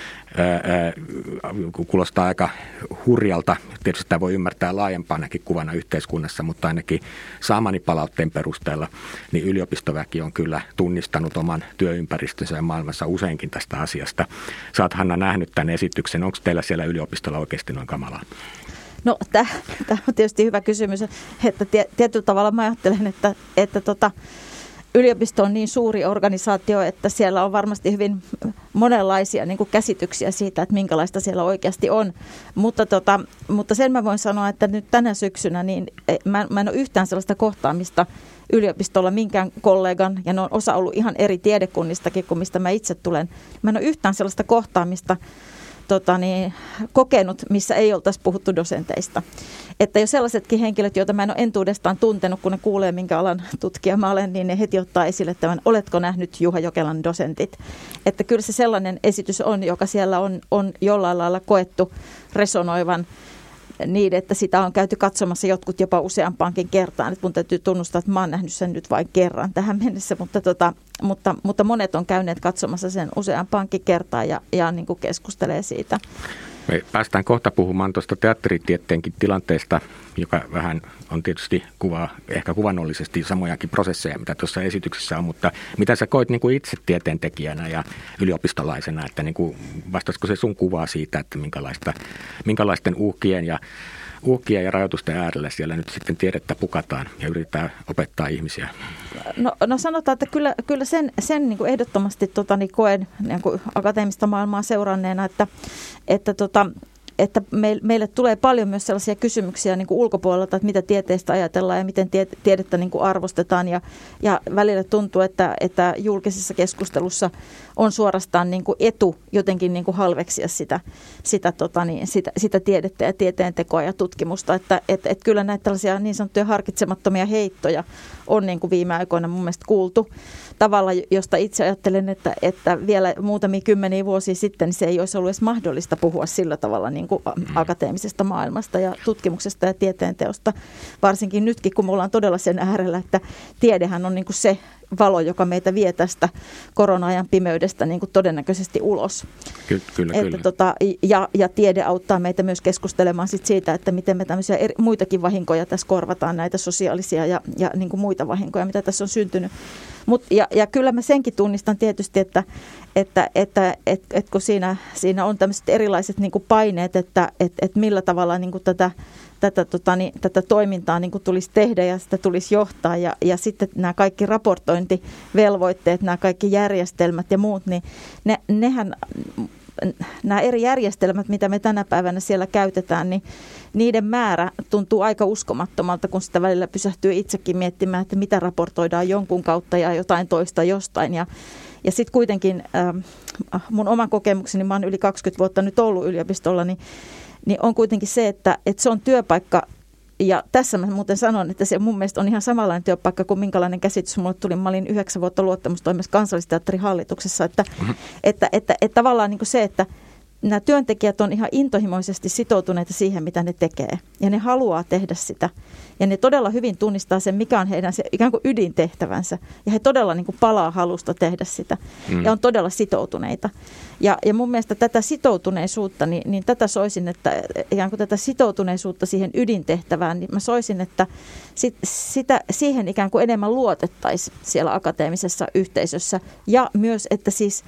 Kuulostaa aika hurjalta. Tietysti tämä voi ymmärtää laajempanakin kuvana yhteiskunnassa, mutta ainakin saamani palautteen perusteella niin yliopistoväki on kyllä tunnistanut oman työympäristönsä ja maailmassa useinkin tästä asiasta. Sä oot, Hanna, nähnyt tämän esityksen. Onko teillä siellä yliopistolla oikeasti noin kamalaa? No tämä on tietysti hyvä kysymys, että tietyllä tavalla mä ajattelen, että, että tota, yliopisto on niin suuri organisaatio, että siellä on varmasti hyvin monenlaisia niin kuin käsityksiä siitä, että minkälaista siellä oikeasti on. Mutta, tota, mutta sen mä voin sanoa, että nyt tänä syksynä niin mä, mä en ole yhtään sellaista kohtaamista yliopistolla minkään kollegan, ja ne on osa ollut ihan eri tiedekunnistakin kuin mistä mä itse tulen. Mä en ole yhtään sellaista kohtaamista Tota niin, kokenut, missä ei oltaisi puhuttu dosenteista. Että jo sellaisetkin henkilöt, joita mä en ole entuudestaan tuntenut, kun ne kuulee, minkä alan tutkija mä olen, niin ne heti ottaa esille tämän, oletko nähnyt Juha Jokelan dosentit. Että kyllä se sellainen esitys on, joka siellä on, on jollain lailla koettu resonoivan niin, että sitä on käyty katsomassa jotkut jopa useampaankin kertaan. Että mun täytyy tunnustaa, että mä oon nähnyt sen nyt vain kerran tähän mennessä, mutta, tota, mutta, mutta monet on käyneet katsomassa sen useampaankin kertaan ja, ja niin kuin keskustelee siitä. Me päästään kohta puhumaan tuosta teatteritieteenkin tilanteesta, joka vähän on tietysti kuvaa, ehkä kuvannollisesti samojakin prosesseja, mitä tuossa esityksessä on, mutta mitä sä koit niin kuin itse tieteentekijänä ja yliopistolaisena, että niin kuin, vastaisiko se sun kuvaa siitä, että minkälaista, minkälaisten uhkien ja, uhkien ja rajoitusten äärellä siellä nyt sitten tiedettä pukataan ja yritetään opettaa ihmisiä? No, no sanotaan, että kyllä, kyllä sen, sen niin kuin ehdottomasti tota, niin koen niin kuin akateemista maailmaa seuranneena, että, että tota, että meille tulee paljon myös sellaisia kysymyksiä niin kuin ulkopuolelta, että mitä tieteestä ajatellaan ja miten tie, tiedettä niin kuin arvostetaan. Ja, ja välillä tuntuu, että, että julkisessa keskustelussa on suorastaan niin kuin etu jotenkin niin kuin halveksia sitä, sitä, tota niin, sitä, sitä tiedettä ja tieteentekoa ja tutkimusta. Että et, et kyllä näitä tällaisia niin sanottuja harkitsemattomia heittoja on niin kuin viime aikoina mun mielestä kuultu tavalla, josta itse ajattelen, että, että vielä muutamia kymmeniä vuosia sitten se ei olisi ollut edes mahdollista puhua sillä tavalla niin kuin akateemisesta maailmasta ja tutkimuksesta ja tieteenteosta. Varsinkin nytkin, kun me ollaan todella sen äärellä, että tiedehän on niin kuin se valo, joka meitä vie tästä korona-ajan pimeydestä niin kuin todennäköisesti ulos. Kyllä, kyllä, että kyllä. Tota, ja, ja tiede auttaa meitä myös keskustelemaan sit siitä, että miten me tämmöisiä eri, muitakin vahinkoja tässä korvataan, näitä sosiaalisia ja, ja niin kuin muita vahinkoja, mitä tässä on syntynyt. Mut, ja, ja kyllä mä senkin tunnistan tietysti, että, että, että et, et kun siinä, siinä on tämmöiset erilaiset niin kuin paineet, että et, et millä tavalla niin kuin tätä Tätä, tota, niin, tätä toimintaa niin kuin tulisi tehdä ja sitä tulisi johtaa ja, ja sitten nämä kaikki raportointivelvoitteet, nämä kaikki järjestelmät ja muut, niin ne, nehän, nämä eri järjestelmät, mitä me tänä päivänä siellä käytetään, niin niiden määrä tuntuu aika uskomattomalta, kun sitä välillä pysähtyy itsekin miettimään, että mitä raportoidaan jonkun kautta ja jotain toista jostain ja Ja sitten kuitenkin äh, mun oma kokemukseni, mä oon yli kaksikymmentä vuotta nyt ollut yliopistolla, niin niin on kuitenkin se, että, että se on työpaikka, ja tässä mä muuten sanon, että se mun mielestä on ihan samanlainen työpaikka kuin minkälainen käsitys mulle tuli. Mä olin yhdeksän vuotta luottamustoimessa Kansallisteatterin hallituksessa, että, mm-hmm. että, että, että, että tavallaan niin kuin se, että nämä työntekijät on ihan intohimoisesti sitoutuneita siihen, mitä ne tekee, ja ne haluaa tehdä sitä. Ja ne todella hyvin tunnistaa sen, mikä on heidän se ikään kuin ydintehtävänsä. Ja he todella niin kuin palaa halusta tehdä sitä. Mm. Ja on todella sitoutuneita. Ja, ja mun mielestä tätä sitoutuneisuutta, niin, niin tätä soisin, että ikään kuin tätä sitoutuneisuutta siihen ydintehtävään, niin mä soisin, että sit, sitä, siihen ikään kuin enemmän luotettaisiin siellä akateemisessa yhteisössä. Ja myös, että siis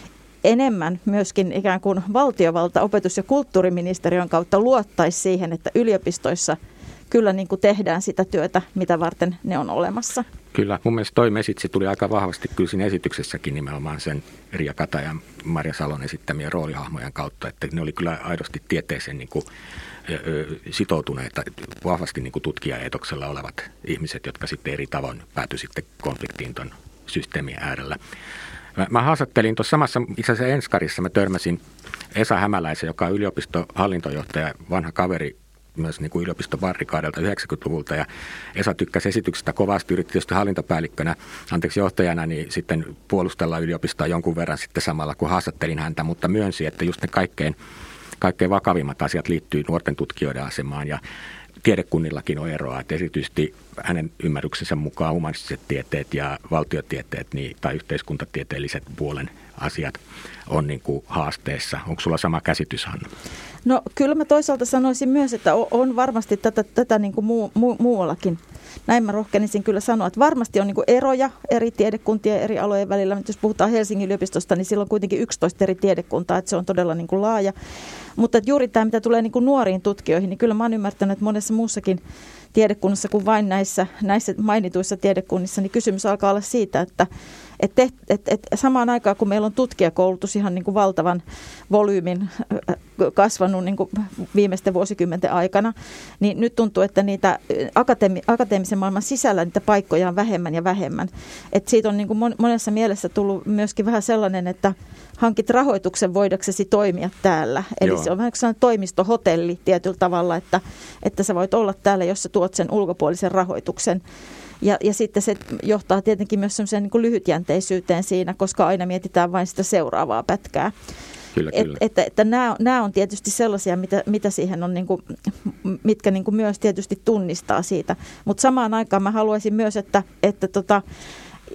enemmän myöskin ikään kuin valtiovalta, opetus- ja kulttuuriministeriön kautta luottaisi siihen, että yliopistoissa kyllä niin kuin tehdään sitä työtä, mitä varten ne on olemassa. Kyllä, mun mielestä toi mesitsi tuli aika vahvasti kyllä siinä esityksessäkin nimenomaan sen Riia Kata ja Marja Salon esittämien roolihahmojen kautta, että ne oli kyllä aidosti tieteeseen niin kuin sitoutuneita, vahvasti niin kuin tutkijaeetoksella olevat ihmiset, jotka sitten eri tavoin päätyi sitten konfliktiin ton systeemin äärellä. Mä, mä haastattelin tuossa samassa, itse asiassa Enskarissa mä törmäsin Esa Hämäläisen, joka on yliopistohallintojohtaja, vanha kaveri myös niin kuin yliopiston barrikaadelta yhdeksänkymmentäluvulta, ja Esa tykkäsi esityksestä kovasti, yritti tietysti hallintopäällikkönä, anteeksi johtajana, niin sitten puolustella yliopistoa jonkun verran sitten samalla, kun haastattelin häntä, mutta myönsi, että just ne kaikkein, kaikkein vakavimmat asiat liittyy nuorten tutkijoiden asemaan, ja tiedekunnillakin on eroa, että erityisesti hänen ymmärryksensä mukaan humanistiset tieteet ja valtiotieteet niin, tai yhteiskuntatieteelliset puolen asiat on niin kuin haasteessa. Onko sulla sama käsitys, Hanna? No kyllä mä toisaalta sanoisin myös, että on varmasti tätä, tätä niin kuin muu, muu, muuallakin. Näin mä rohkenisin kyllä sanoa, että varmasti on niin kuin eroja eri tiedekuntien eri alojen välillä. Jos puhutaan Helsingin yliopistosta, niin silloin on kuitenkin yksitoista eri tiedekuntaa, että se on todella niin kuin laaja. Mutta juuri tämä, mitä tulee niin kuin nuoriin tutkijoihin, niin kyllä mä oon ymmärtänyt, että monessa muussakin tiedekunnassa kuin vain näissä, näissä mainituissa tiedekunnissa, niin kysymys alkaa olla siitä, että et, et, et, et samaan aikaan, kun meillä on tutkijakoulutus ihan niin kuin valtavan volyymin kasvanut niin kuin viimeisten vuosikymmenten aikana, niin nyt tuntuu, että niitä akateemi, akateemisen maailman sisällä niitä paikkoja on vähemmän ja vähemmän. Et siitä on niin kuin monessa mielessä tullut myöskin vähän sellainen, että hankit rahoituksen voidaksesi toimia täällä. Eli Joo. se on vähän sellainen toimistohotelli tietyllä tavalla, että, että sä voit olla täällä, jos sä tuot sen ulkopuolisen rahoituksen. Ja, ja sitten se johtaa tietenkin myös sellaiseen niin kuin lyhytjänteisyyteen siinä, koska aina mietitään vain sitä seuraavaa pätkää. Kyllä, et, kyllä. Että, että nämä, nämä on tietysti sellaisia, mitä, mitä siihen on, niin kuin, mitkä niin kuin myös tietysti tunnistaa siitä. Mutta samaan aikaan mä haluaisin myös, että, että tota,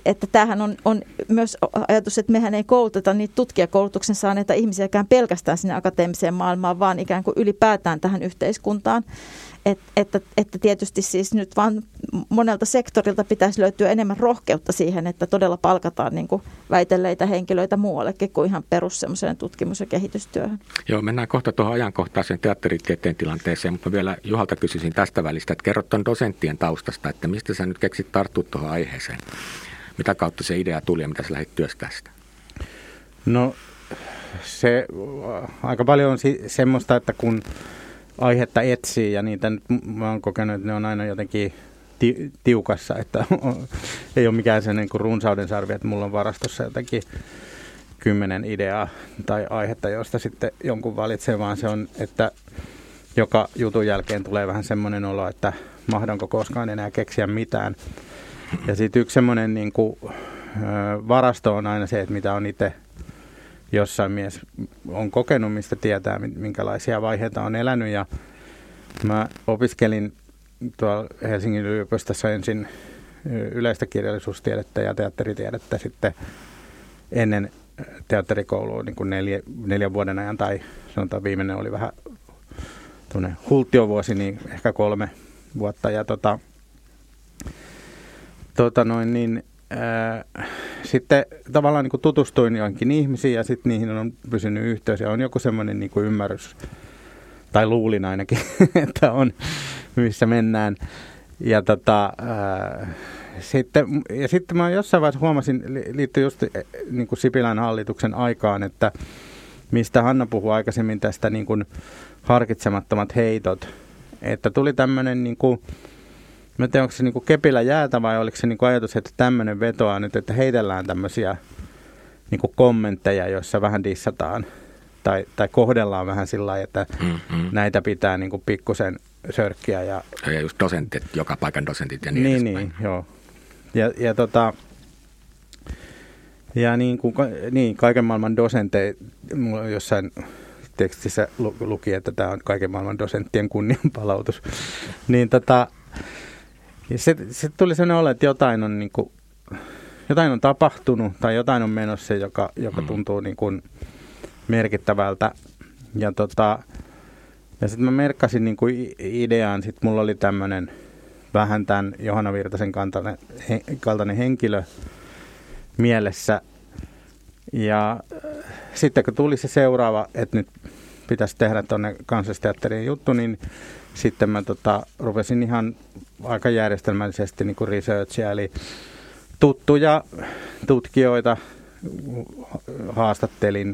että tämähän on, on myös ajatus, että mehän ei kouluteta niitä tutkijakoulutuksen saaneita ihmisiäkään pelkästään sinne akateemiseen maailmaan, vaan ikään kuin ylipäätään tähän yhteiskuntaan. Et, että, että tietysti siis nyt vaan monelta sektorilta pitäisi löytyä enemmän rohkeutta siihen, että todella palkataan niin kuin väitelleitä henkilöitä muuallekin kuin ihan perus semmoiseen tutkimus- ja kehitystyöhön. Joo, mennään kohta tuohon ajankohtaiseen teatteritieteen tilanteeseen, mutta vielä Juhalta kysyisin tästä välistä, että kerrot tuon dosenttien taustasta, että mistä sä nyt keksit tarttua tuohon aiheeseen? Mitä kautta se idea tuli ja mitä sä lähdit työstää sitä? No se aika paljon on si- semmoista, että kun aihetta etsii ja niitä nyt mä oon kokenut, että ne on aina jotenkin ti- tiukassa, että on, ei ole mikään se niin kuin runsauden sarvi, että mulla on varastossa jotenkin kymmenen ideaa tai aihetta, josta sitten jonkun valitsee, vaan se on, että joka jutun jälkeen tulee vähän semmoinen olo, että mahdanko koskaan enää keksiä mitään. Ja sitten yksi semmoinen niin kuin, ö, varasto on aina se, että mitä on itse jossain mies on kokenut, mistä tietää, minkälaisia vaiheita on elänyt. Ja mä opiskelin tuolla Helsingin yliopistossa ensin yleistä kirjallisuustiedettä ja teatteritiedettä sitten ennen teatterikoulua niin kuin neljä, neljän vuoden ajan, tai sanotaan viimeinen oli vähän tuonne hulttiovuosi, niin ehkä kolme vuotta. Ja tota, tota noin niin, ää, sitten tavallaan niin kuin tutustuin joihinkin ihmisiin ja sitten niihin on pysynyt yhteys ja on joku semmoinen niin kuin ymmärrys, tai luulin ainakin, että on, missä mennään. Ja, tota, ää, sitten, ja sitten mä jossain vaiheessa huomasin, liittyen just niin kuin Sipilän hallituksen aikaan, että mistä Hanna puhui aikaisemmin tästä niin kuin harkitsemattomat heitot, että tuli tämmöinen, niin kuin, mä en tiedä, onko se niin kuin kepillä jäätä vai oliko se niin kuin ajatus, että tämmöinen vetoaa nyt, että heitellään tämmöisiä niin kuin kommentteja, joissa vähän dissataan tai, tai kohdellaan vähän sillä lailla, että mm-hmm. näitä pitää niin kuin pikkusen sörkkiä. Ja, ja just dosentit, joka paikan dosentit ja niin Niin, edespäin. niin joo. Ja, ja, tota, ja niin, kuin, niin, kaiken maailman dosenteja, jossain tekstissä luki, että tämä on kaiken maailman dosenttien kunnianpalautus. Niin tota, sitten sit tuli sellainen olo, että jotain on, niin kuin, jotain on tapahtunut tai jotain on menossa, joka, joka tuntuu niin kuin merkittävältä. Ja, tota, ja sitten mä merkkasin niin kuin ideaan, sitten mulla oli tämmöinen vähän tämän Johanna Virtasen kaltainen, he, kaltainen henkilö mielessä. Ja sitten kun tuli se seuraava, että nyt pitäisi tehdä tuonne Kansallisteatteriin juttu, niin sitten mä tota, rupesin ihan aika järjestelmällisesti niin kuin researchia, eli tuttuja tutkijoita haastattelin,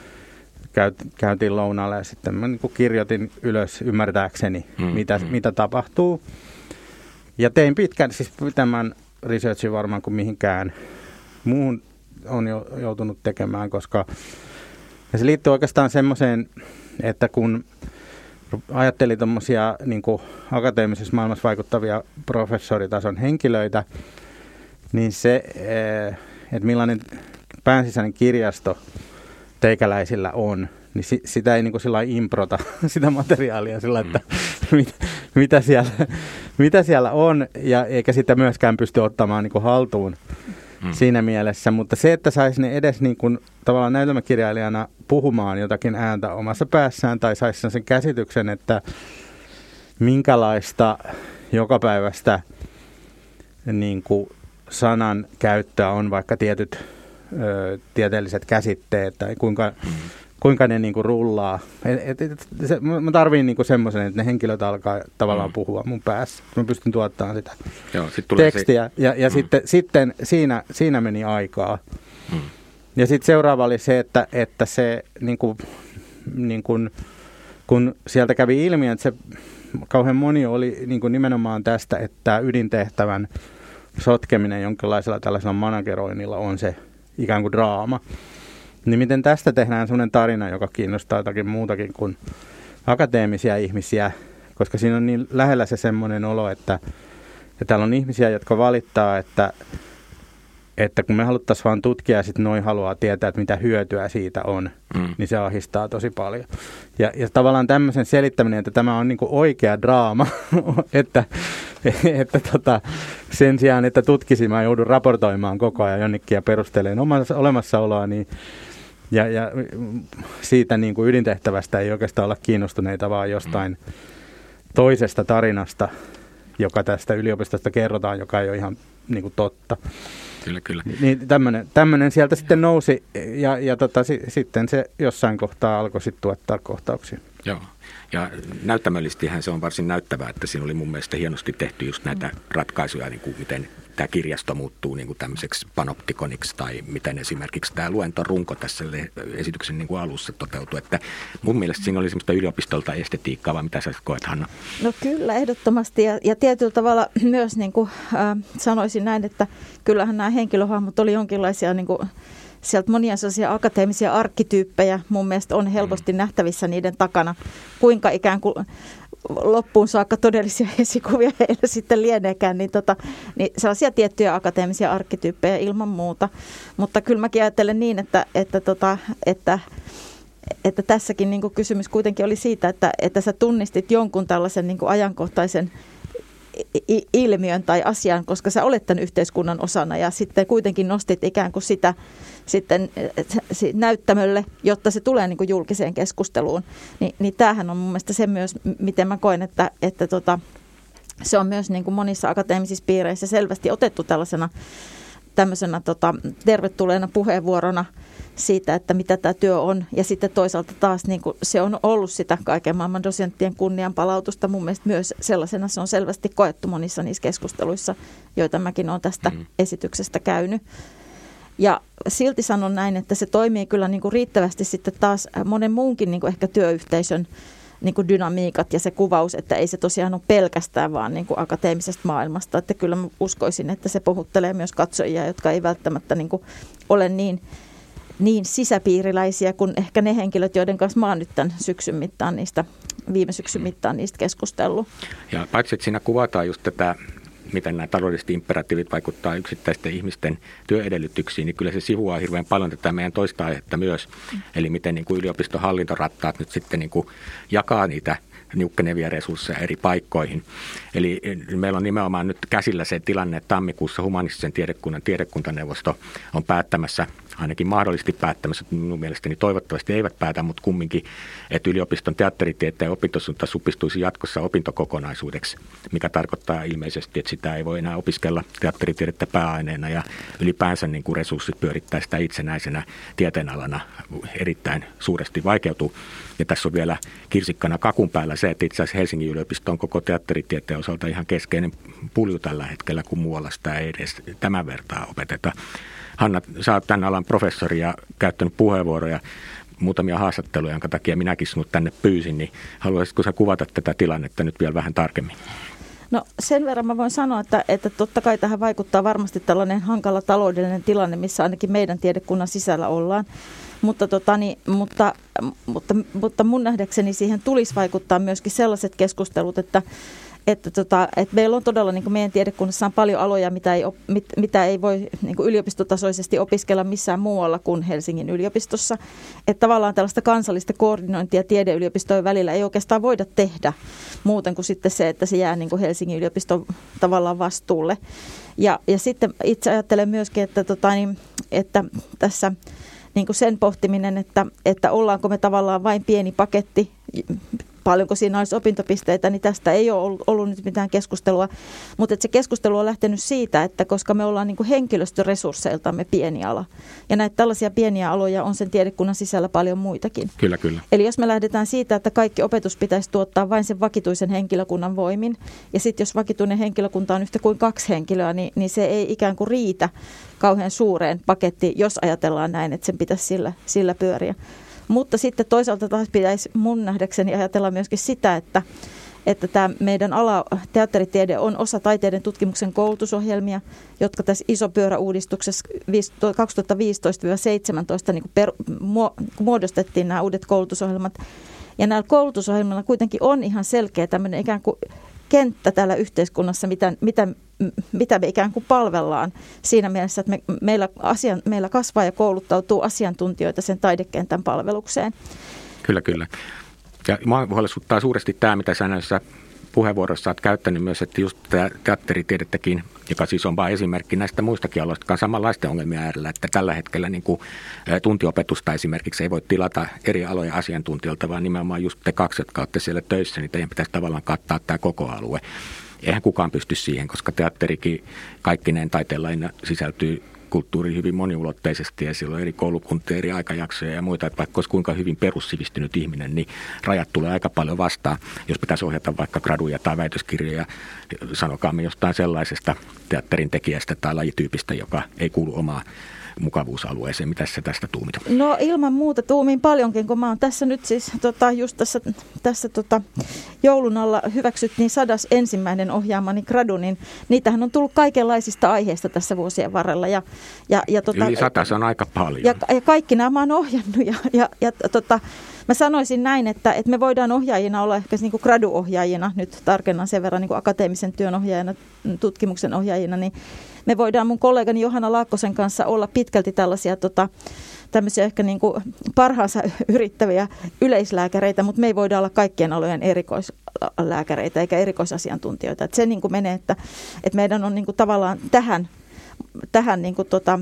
käytiin lounaalla ja sitten mä niin kuin kirjoitin ylös ymmärtääkseni, mm, mitä, mm. mitä tapahtuu. Ja tein pitkän, siis tämän researchin varmaan kuin mihinkään muuhun on jo joutunut tekemään, koska ja se liittyy oikeastaan semmoiseen, että kun ajattelin tuommoisia niin kuin akateemisessa maailmassa vaikuttavia professoritason henkilöitä, niin se, että millainen päänsisäinen kirjasto teikäläisillä on, niin sitä ei niin kuin sillä lailla improta, sitä materiaalia sillä, että mit, mitä, siellä, mitä siellä on, ja eikä sitä myöskään pysty ottamaan niin kuin haltuun mm. siinä mielessä. Mutta se, että saisi ne edes niin kuin, tavallaan näytelmäkirjailijana puhumaan jotakin ääntä omassa päässään, tai saisi sen käsityksen, että minkälaista jokapäiväistä niin kuin sanan käyttöä on vaikka tietyt ö, tieteelliset käsitteet, tai kuinka... Mm. kuinka ne niinku rullaa. Et, et, et, se, mä tarviin niinku semmoisen, että ne henkilöt alkaa tavallaan mm. puhua mun päässä. Mä pystyn tuottamaan sitä Joo, sit tekstiä. Se... Ja, ja mm. sitten, sitten siinä, siinä meni aikaa. Mm. Ja sitten seuraava oli se, että, että se niinku, niinku, kun sieltä kävi ilmi, että se kauhean moni oli niinku nimenomaan tästä, että ydintehtävän sotkeminen jonkinlaisella tällaisella manageroinnilla on se ikään kuin draama. Niin miten tästä tehdään sellainen tarina, joka kiinnostaa jotakin muutakin kuin akateemisia ihmisiä, koska siinä on niin lähellä se semmoinen olo, että, että täällä on ihmisiä, jotka valittaa, että, että kun me haluttaisiin vaan tutkia ja sitten noin haluaa tietää, että mitä hyötyä siitä on, mm. niin se ahdistaa tosi paljon. Ja, ja tavallaan tämmöisen selittäminen, että tämä on niin kuin oikea draama, että, että tota, sen sijaan, että tutkisin, mä joudun raportoimaan koko ajan jonnekin ja perustelemaan omassa olemassaoloa, niin ja, ja siitä niin kuin ydintehtävästä ei oikeastaan olla kiinnostuneita, vaan jostain mm. toisesta tarinasta, joka tästä yliopistosta kerrotaan, joka ei ole ihan niin kuin totta. Kyllä, kyllä. Niin tämmöinen, tämmöinen sieltä sitten nousi ja, ja tota, si, sitten se jossain kohtaa alkoi sitten tuottaa kohtauksia. Joo, ja näyttämöllisestihän se on varsin näyttävää, että siinä oli mun mielestä hienosti tehty just näitä ratkaisuja, niin kuin miten tämä kirjasto muuttuu niin kuin tämmöiseksi panoptikoniksi tai miten esimerkiksi tämä luentorunko tässä esityksen niin kuin alussa toteutui. Että mun mielestä siinä oli semmoista yliopistolta estetiikkaa, vai mitä sä koet, Hanna? No kyllä, ehdottomasti ja, ja tietyllä tavalla myös niin kuin, äh, sanoisin näin, että kyllähän nämä henkilöhahmot oli jonkinlaisia niin kuin, sieltä monia sellaisia akateemisia arkkityyppejä mun mielestä on helposti mm. nähtävissä niiden takana, kuinka ikään kuin loppuun saakka todellisia esikuvia heillä sitten lieneekään, niin, tota, niin sellaisia tiettyjä akateemisia arkkityyppejä ilman muuta. Mutta kyllä mäkin ajattelen niin, että, että, tota, että, että tässäkin niin kuin kysymys kuitenkin oli siitä, että, että sä tunnistit jonkun tällaisen niin kuin ajankohtaisen ilmiön tai asian, koska sä olet tämän yhteiskunnan osana ja sitten kuitenkin nostit ikään kuin sitä sitten näyttämölle, jotta se tulee niin kuin julkiseen keskusteluun. Ni, niin tämähän on mun mielestä se myös, miten mä koen, että, että tota, se on myös niin kuin monissa akateemisissa piireissä selvästi otettu tällaisena tämmöisenä tota, tervetulleena puheenvuorona siitä, että mitä tämä työ on. Ja sitten toisaalta taas niin kuin se on ollut sitä kaiken maailman dosenttien kunnianpalautusta. Mun mielestä myös sellaisena se on selvästi koettu monissa niissä keskusteluissa, joita mäkin olen tästä mm. esityksestä käynyt. Ja silti sanon näin, että se toimii kyllä niin kuin riittävästi sitten taas monen muunkin niin kuin ehkä työyhteisön niin kuin dynamiikat ja se kuvaus, että ei se tosiaan ole pelkästään vaan niin kuin akateemisesta maailmasta. Että kyllä mä uskoisin, että se puhuttelee myös katsojia, jotka ei välttämättä niin kuin ole niin, niin sisäpiiriläisiä kuin ehkä ne henkilöt, joiden kanssa mä oon nyt tämän syksyn mittaan niistä, viime syksyn mittaan niistä keskustellut. Ja paitsi, että siinä kuvataan just tätä, miten nämä taloudelliset imperatiivit vaikuttaa yksittäisten ihmisten työedellytyksiin, niin kyllä se sivuaa hirveän paljon tätä meidän toista aihetta myös. Mm. Eli miten niin kuin yliopiston hallintorattaat nyt sitten niin kuin jakaa niitä niukkenevia resursseja eri paikkoihin. Eli meillä on nimenomaan nyt käsillä se tilanne, että tammikuussa humanistisen tiedekunnan tiedekuntaneuvosto on päättämässä, ainakin mahdollisesti päättämässä, minun mielestäni toivottavasti eivät päätä, mutta kumminkin, että yliopiston teatteritieteen opintosuunta supistuisi jatkossa opintokokonaisuudeksi, mikä tarkoittaa ilmeisesti, että sitä ei voi enää opiskella teatteritiedettä pääaineena ja ylipäänsä niin kuin resurssit pyörittää sitä itsenäisenä tieteenalana erittäin suuresti vaikeutuu. Ja tässä on vielä kirsikkana kakun päällä se, että itse asiassa Helsingin yliopisto on koko teatteritieteen osalta ihan keskeinen pulju tällä hetkellä, kun muualla sitä ei edes tämän vertaa opeteta. Hanna, sä oot tämän alan professori ja käyttänyt puheenvuoroja, muutamia haastatteluja, jonka takia minäkin sinut tänne pyysin, niin haluaisitko sä kuvata tätä tilannetta nyt vielä vähän tarkemmin? No sen verran mä voin sanoa, että, että totta kai tähän vaikuttaa varmasti tällainen hankala taloudellinen tilanne, missä ainakin meidän tiedekunnan sisällä ollaan. Mutta, totani, mutta, mutta, mutta mun nähdäkseni siihen tulisi vaikuttaa myöskin sellaiset keskustelut, että, että, tota, että meillä on todella niin kuin meidän tiedekunnassa on paljon aloja, mitä ei, mit, mitä ei voi niin kuin yliopistotasoisesti opiskella missään muualla kuin Helsingin yliopistossa. Että tavallaan tällaista kansallista koordinointia tiedeyliopistojen välillä ei oikeastaan voida tehdä muuten kuin sitten se, että se jää niin kuin Helsingin yliopiston tavallaan vastuulle. Ja, ja sitten itse ajattelen myöskin, että, tota, niin, että tässä niin kuin sen pohtiminen, että, että ollaanko me tavallaan vain pieni paketti, paljonko siinä olisi opintopisteitä, niin tästä ei ole ollut, ollut nyt mitään keskustelua. Mutta että se keskustelu on lähtenyt siitä, että koska me ollaan niin kuin henkilöstöresursseiltamme pieni ala. Ja näitä tällaisia pieniä aloja on sen tiedekunnan sisällä paljon muitakin. Kyllä, kyllä. Eli jos me lähdetään siitä, että kaikki opetus pitäisi tuottaa vain sen vakituisen henkilökunnan voimin, ja sitten jos vakituinen henkilökunta on yhtä kuin kaksi henkilöä, niin, niin se ei ikään kuin riitä kauhean suureen pakettiin, jos ajatellaan näin, että sen pitäisi sillä, sillä pyöriä. Mutta sitten toisaalta taas pitäisi mun nähdäkseni ajatella myöskin sitä, että, että tämä meidän ala, teatteritiede, on osa taiteiden tutkimuksen koulutusohjelmia, jotka tässä isopyöräuudistuksessa kaksituhattaviisitoista seitsemäntoista niin per, muodostettiin nämä uudet koulutusohjelmat. Ja näillä koulutusohjelmilla kuitenkin on ihan selkeä tämmöinen ikään kuin kenttä täällä yhteiskunnassa, mitä, mitä, mitä me ikään kuin palvellaan siinä mielessä, että me, meillä, asian, meillä kasvaa ja kouluttautuu asiantuntijoita sen taidekentän palvelukseen. Kyllä, kyllä. Ja minua huolestuttaa suuresti tämä, mitä sä näissä puheenvuorossa olet käyttänyt myös, että just teatteritiedettäkin, joka siis on vain esimerkki näistä muistakin aloista, jotka on samanlaisten ongelmia äärellä, että tällä hetkellä niin kuin tuntiopetusta esimerkiksi ei voi tilata eri alojen asiantuntijoilta, vaan nimenomaan just te kaksi, jotka olette siellä töissä, niin teidän pitäisi tavallaan kattaa tämä koko alue. Eihän kukaan pysty siihen, koska teatterikin kaikkineen taiteenlajina sisältyy kulttuuri hyvin moniulotteisesti ja silloin eri koulukuntia, eri aikajaksoja ja muita, että vaikka olisi kuinka hyvin perussivistynyt ihminen, niin rajat tulee aika paljon vastaan. Jos pitäisi ohjata vaikka graduja tai väitöskirjoja, sanokaamme jostain sellaisesta teatterin tekijästä tai lajityypistä, joka ei kuulu omaan mukavuusalueeseen. Mitä sä tästä tuumit? No ilman muuta tuumin paljonkin, kun mä oon tässä nyt siis tota, just tässä, tässä tota, joulun alla hyväksyttiin sadas ensimmäinen ohjaamani gradu, niin niitähän on tullut kaikenlaisista aiheista tässä vuosien varrella. Ja, ja, ja, tota, Yli sata, se on aika paljon. Ja, ja kaikki nämä mä oon ohjannut ja, ja, ja tota, mä sanoisin näin, että, että me voidaan ohjaajina olla ehkä niin kuin gradu-ohjaajina, nyt tarkennan sen verran niin kuin akateemisen työn ohjaajina, tutkimuksen ohjaajina, niin me voidaan mun kollegani Johanna Laakkosen kanssa olla pitkälti tällaisia tota, tämmöisiä ehkä niin kuin parhaansa yrittäviä yleislääkäreitä, mutta me ei voida olla kaikkien alojen erikoislääkäreitä eikä erikoisasiantuntijoita. Että se niin kuin menee, että, että meidän on niin kuin tavallaan tähän Tähän niin kuin, tota,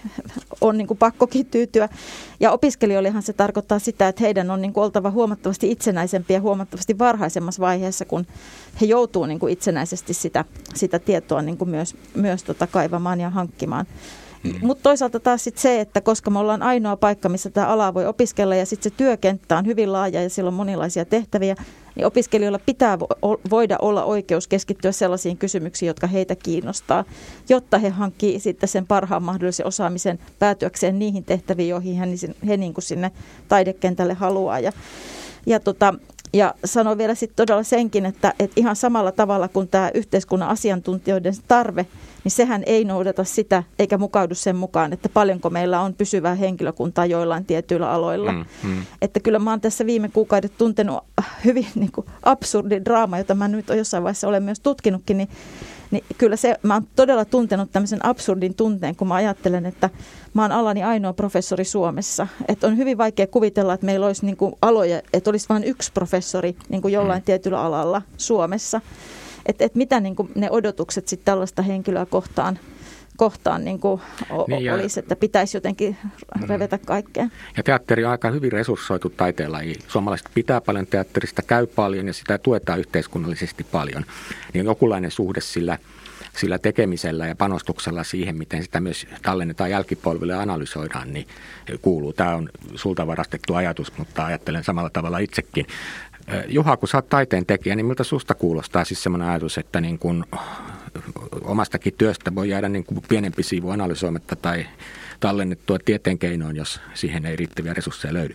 on niin kuin pakkokin tyytyä. Ja opiskelijoillehan se tarkoittaa sitä, että heidän on niin kuin oltava huomattavasti itsenäisempiä huomattavasti varhaisemmassa vaiheessa, kun he joutuu niin kuin itsenäisesti sitä, sitä tietoa niin kuin myös, myös tota kaivamaan ja hankkimaan. Mm. Mutta toisaalta taas sit se, että koska me ollaan ainoa paikka, missä tämä ala voi opiskella ja sitten se työkenttä on hyvin laaja ja sillä on monilaisia tehtäviä, niin opiskelijoilla pitää voida olla oikeus keskittyä sellaisiin kysymyksiin, jotka heitä kiinnostaa, jotta he hankkii sitten sen parhaan mahdollisen osaamisen päätyäkseen niihin tehtäviin, joihin he, he niin kuin sinne taidekentälle haluaa. Ja, ja, tota, ja sanon vielä sitten todella senkin, että, että ihan samalla tavalla kuin tämä yhteiskunnan asiantuntijoiden tarve, niin sehän ei noudata sitä eikä mukaudu sen mukaan, että paljonko meillä on pysyvää henkilökuntaa joillain tietyillä aloilla. Mm, mm. Että kyllä mä oon tässä viime kuukaudet tuntenut hyvin niin kuin absurdi draama, jota mä nyt jossain vaiheessa olen myös tutkinutkin, niin, niin kyllä se, mä oon todella tuntenut tämmöisen absurdin tunteen, kun mä ajattelen, että mä oon alani ainoa professori Suomessa. Että on hyvin vaikea kuvitella, että meillä olisi niin kuin aloja, että olisi vain yksi professori niin kuin jollain mm. tietyllä alalla Suomessa. Että et mitä niin kuin ne odotukset sitten tällaista henkilöä kohtaan, kohtaan niin kuin o- niin olisi, että pitäisi jotenkin revetä kaikkea. Ja teatteri on aika hyvin resurssoitu taiteenlaji. Suomalaiset pitää paljon teatterista, käy paljon ja sitä tuetaan yhteiskunnallisesti paljon. Niin jokinlainen suhde sillä, sillä tekemisellä ja panostuksella siihen, miten sitä myös tallennetaan jälkipolville ja analysoidaan, niin kuuluu. Tämä on sulta varastettu ajatus, mutta ajattelen samalla tavalla itsekin. Juha, kun sä oot taiteen tekijä, niin miltä susta kuulostaa siis semmoinen ajatus, että niin kun omastakin työstä voi jäädä niin kuin pienempi siivu analysoimatta tai tallennettua tieteen keinoin, jos siihen ei riittäviä resursseja löydy?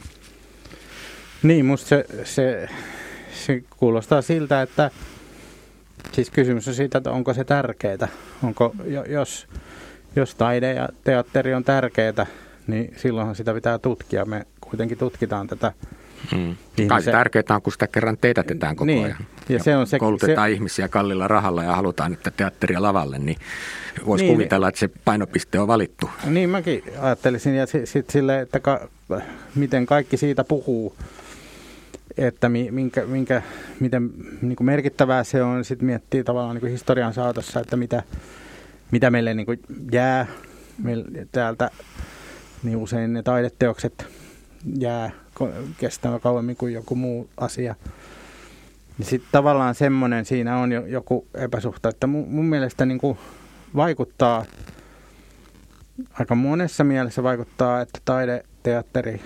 Niin, musta se, se, se kuulostaa siltä, että siis kysymys on siitä, että onko se tärkeää. Onko, jos, jos taide ja teatteri on tärkeää, niin silloinhan sitä pitää tutkia. Me kuitenkin tutkitaan tätä. Hmm. Kai tärkeää on, kun sitä kerran teetätetään koko niin. ajan. Ja, ja se on se, koulutetaan se, ihmisiä kallilla rahalla ja halutaan, että teatteria lavalle, niin voisi niin, kuvitella, että se painopiste on valittu. Niin mäkin ajattelisin, ja sitten sille, että ka, miten kaikki siitä puhuu, että minkä, minkä, miten niin kuin merkittävää se on, sitten miettii tavallaan niin kuin historian saatossa, että mitä, mitä meille niin kuin jää meille täältä, niin usein ne taideteokset jää kestävä kauemmin kuin joku muu asia. Sitten tavallaan semmoinen siinä on jo, joku epäsuhta, että mun, mun mielestä niin kuin vaikuttaa, aika monessa mielessä vaikuttaa, että taide, teatteri,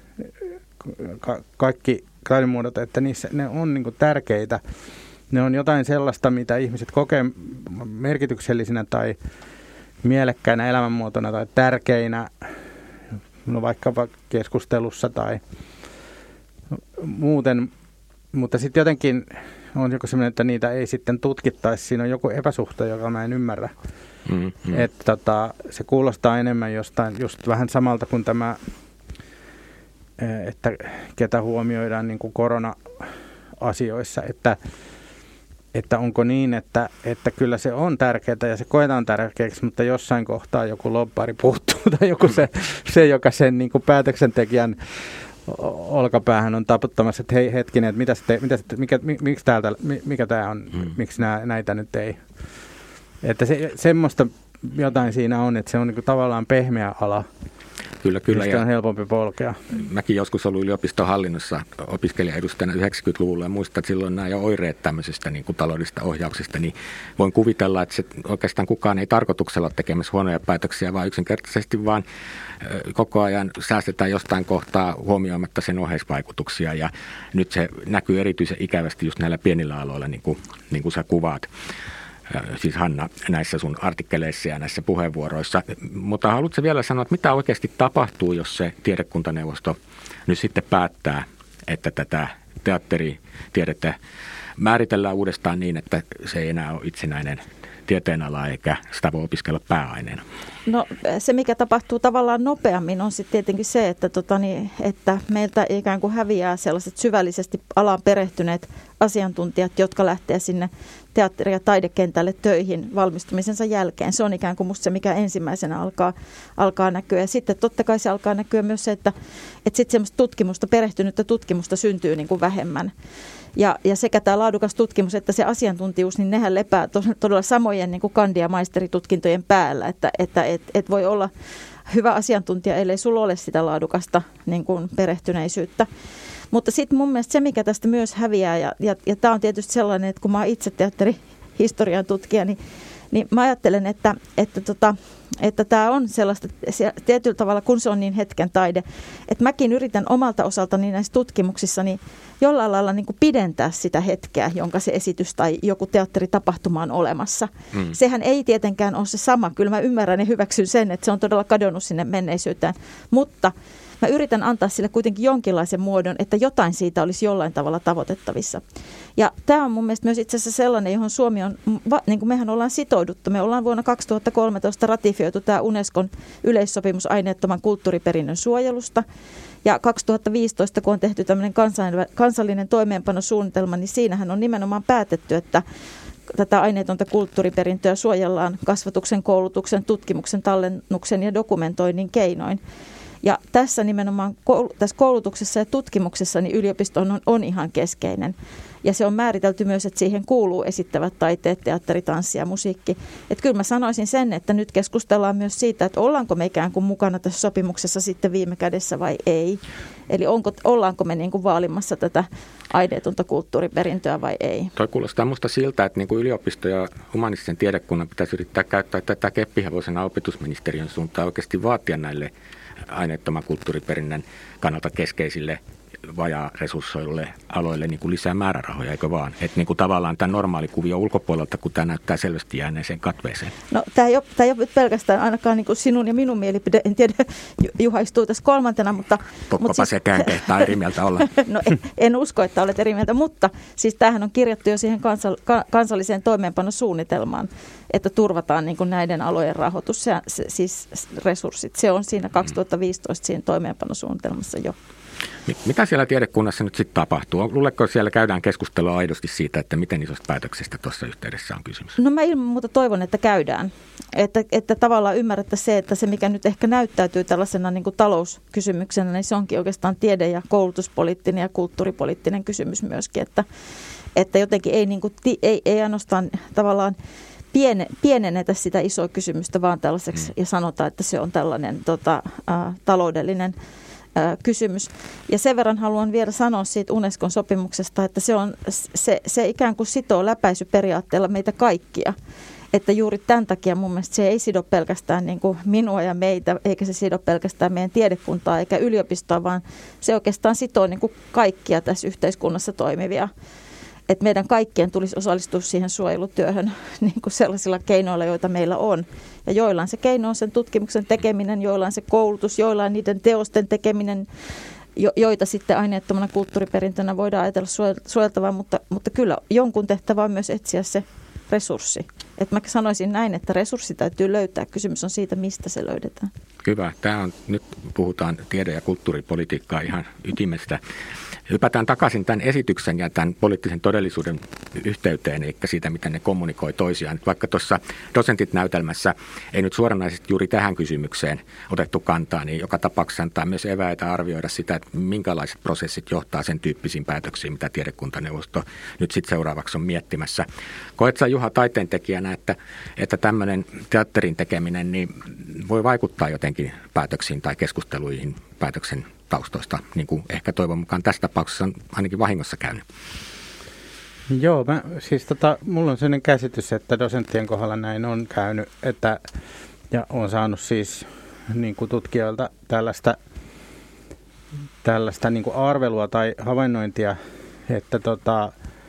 ka, kaikki taidemuodot, että niissä, ne on niin kuin tärkeitä. Ne on jotain sellaista, mitä ihmiset kokee merkityksellisinä tai mielekkäinä elämänmuotona tai tärkeinä, no vaikkapa keskustelussa tai muuten, mutta sitten jotenkin on joku sellainen, että niitä ei sitten tutkittaisi. Siinä on joku epäsuhta, joka mä en ymmärrä. Mm, mm. Että tota, se kuulostaa enemmän jostain, just vähän samalta kuin tämä, että ketä huomioidaan niin kuin korona-asioissa, että että onko niin, että, että kyllä se on tärkeää ja se koetaan tärkeäksi, mutta jossain kohtaa joku lobbari puuttuu tai joku se, se joka sen niin kuin päätöksentekijän olkapäähän on taputtamassa, että hei hetkinen, että mitä te, mitä te, mikä, miksi täältä, mikä tämä on, hmm. miksi nää, näitä nyt ei. Että se, semmoista jotain siinä on, että se on niin kuin tavallaan pehmeä ala. Kyllä, kyllä. Mistä on helpompi polkea. Mäkin joskus ollut yliopiston hallinnossa opiskelijaedustajana yhdeksänkymmentäluvulla ja muistan, että silloin nämä jo oireet tämmöisestä niin kuin taloudellisesta ohjauksesta, niin voin kuvitella, että se oikeastaan kukaan ei tarkoituksella ole tekemässä huonoja päätöksiä, vaan yksinkertaisesti vaan koko ajan säästetään jostain kohtaa huomioimatta sen oheisvaikutuksia ja nyt se näkyy erityisen ikävästi just näillä pienillä aloilla, niin kuin, niin kuin sä kuvaat. Siis Hanna, näissä sun artikkeleissa ja näissä puheenvuoroissa. Mutta haluatko vielä sanoa, että mitä oikeasti tapahtuu, jos se tiedekuntaneuvosto nyt sitten päättää, että tätä teatteritiedettä määritellään uudestaan niin, että se ei enää ole itsenäinen tieteenala eikä sitä voi opiskella pääaineena? No se, mikä tapahtuu tavallaan nopeammin, on sitten tietenkin se, että, tota, niin, että meiltä ikään kuin häviää sellaiset syvällisesti alaan perehtyneet asiantuntijat, jotka lähtee sinne teatteri- ja taidekentälle töihin valmistumisensa jälkeen. Se on ikään kuin musta se, mikä ensimmäisenä alkaa, alkaa näkyä. Ja sitten totta kai se alkaa näkyä myös se, että, että sitten semmoista tutkimusta, perehtynyttä tutkimusta syntyy niin kuin vähemmän. Ja, ja sekä tämä laadukas tutkimus että se asiantuntijuus, niin nehän lepää todella samojen niin kuin kandi- ja maisteritutkintojen päällä, että, että et, et voi olla hyvä asiantuntija, ellei sulla ole sitä laadukasta niin kuin perehtyneisyyttä. Mutta sitten mun mielestä se, mikä tästä myös häviää, ja, ja, ja tämä on tietysti sellainen, että kun mä oon itse teatterihistorian tutkija, niin, niin mä ajattelen, että, että, tota, että tämä on sellaista tietyllä tavalla, kun se on niin hetken taide, että mäkin yritän omalta osaltani näissä tutkimuksissa jollain lailla niin kuin pidentää sitä hetkeä, jonka se esitys tai joku teatteritapahtuma on olemassa. Mm. Sehän ei tietenkään ole se sama. Kyllä mä ymmärrän ja hyväksyn sen, että se on todella kadonnut sinne menneisyyteen, mutta mä yritän antaa sille kuitenkin jonkinlaisen muodon, että jotain siitä olisi jollain tavalla tavoitettavissa. Ja tämä on mun mielestä myös itse asiassa sellainen, johon Suomi on, niin kuin mehän ollaan sitouduttu. Me ollaan vuonna kaksituhattakolmetoista ratifioitu tämä Unescon yleissopimus aineettoman kulttuuriperinnön suojelusta. Ja kaksituhattaviisitoista, kun on tehty tämmöinen kansallinen toimeenpanosuunnitelma, niin siinähän on nimenomaan päätetty, että tätä aineetonta kulttuuriperintöä suojellaan kasvatuksen, koulutuksen, tutkimuksen, tallennuksen ja dokumentoinnin keinoin. Ja tässä nimenomaan tässä koulutuksessa ja tutkimuksessa niin yliopisto on, on ihan keskeinen. Ja se on määritelty myös, että siihen kuuluu esittävät taiteet, teatteri, tanssi ja musiikki. Että kyllä mä sanoisin sen, että nyt keskustellaan myös siitä, että ollaanko me ikään kuin mukana tässä sopimuksessa sitten viime kädessä vai ei. Eli onko, ollaanko me niin kuin vaalimassa tätä aineetonta kulttuuriperintöä vai ei. Toi kuulostaa musta siltä, että niin kuin yliopisto ja humanistisen tiedekunnan pitäisi yrittää käyttää tätä keppihevosena opetusministeriön suuntaan oikeasti vaatia näille aineettoman kulttuuriperinnön kannalta keskeisille vajaa-resurssoille aloille niin kuin lisää määrärahoja, eikö vaan? Että niin kuin tavallaan tämän normaali kuvio ulkopuolelta, kun tämä näyttää selvästi jääneeseen katveeseen. No tämä ei ole, tämä ei ole pelkästään ainakaan niin kuin sinun ja minun mielipide. En tiedä, Juha istuu tässä kolmantena, mutta... Tokkopa mutta siis, sekään kehtaa eri mieltä olla. No en, en usko, että olet eri mieltä, mutta siis tämähän on kirjattu jo siihen kansal, kansalliseen toimeenpanosuunnitelmaan, että turvataan niin kuin näiden alojen rahoitus, se, se, siis resurssit. Se on siinä kaksituhattaviisitoista siinä toimeenpanosuunnitelmassa jo. Mitä siellä tiedekunnassa nyt sitten tapahtuu? Luuletko, siellä käydään keskustelua aidosti siitä, että miten isosta päätöksestä tuossa yhteydessä on kysymys? No mä ilman muuta toivon, että käydään. Että, että tavallaan ymmärrettäisiin se, että se mikä nyt ehkä näyttäytyy tällaisena niin kuin talouskysymyksenä, niin se onkin oikeastaan tiede- ja koulutuspoliittinen ja kulttuuripoliittinen kysymys myöskin. Että, että jotenkin ei, niin kuin, ei, ei ainoastaan tavallaan piene, pienennetä sitä isoa kysymystä vaan tällaiseksi mm. ja sanotaan, että se on tällainen tota, äh, taloudellinen kysymys. Ja sen verran haluan vielä sanoa siitä Unescon sopimuksesta, että se, on, se, se ikään kuin sitoo läpäisyperiaatteella meitä kaikkia. Että juuri tämän takia mun mielestä se ei sido pelkästään niin kuin minua ja meitä, eikä se sido pelkästään meidän tiedekuntaa eikä yliopistoa, vaan se oikeastaan sitoo niin kuin kaikkia tässä yhteiskunnassa toimivia. Että meidän kaikkien tulisi osallistua siihen suojelutyöhön niin kuin sellaisilla keinoilla, joita meillä on. Ja joillain se keino on sen tutkimuksen tekeminen, joillain se koulutus, joillain niiden teosten tekeminen, jo, joita sitten aineettomana kulttuuriperintönä voidaan ajatella suojeltavaa, mutta, mutta kyllä jonkun tehtävä on myös etsiä se resurssi. Että mä sanoisin näin, että resurssi täytyy löytää. Kysymys on siitä, mistä se löydetään. Hyvä. Tämä on, nyt puhutaan tiede- ja kulttuuripolitiikkaa ihan ytimestä. Hypätään takaisin tämän esityksen ja tämän poliittisen todellisuuden yhteyteen, eli siitä, miten ne kommunikoi toisiaan. Vaikka tuossa Dosentit-näytelmässä ei nyt suoranaisesti juuri tähän kysymykseen otettu kantaa, niin joka tapauksessa antaa myös eväitä arvioida sitä, että minkälaiset prosessit johtaa sen tyyppisiin päätöksiin, mitä tiedekuntaneuvosto nyt sitten seuraavaksi on miettimässä. Koet sä, Juha, taiteentekijänä, että, että tämmöinen teatterin tekeminen niin voi vaikuttaa jotenkin päätöksiin tai keskusteluihin päätöksen taustoista, niin kuin ehkä toivon mukaan tässä tapauksessa on ainakin vahingossa käynyt? Joo, mä, siis tota, mulla on sellainen käsitys, että dosenttien kohdalla näin on käynyt, että, ja on saanut siis niin kuin tutkijoilta tällaista, tällaista niin kuin arvelua tai havainnointia, että, tota,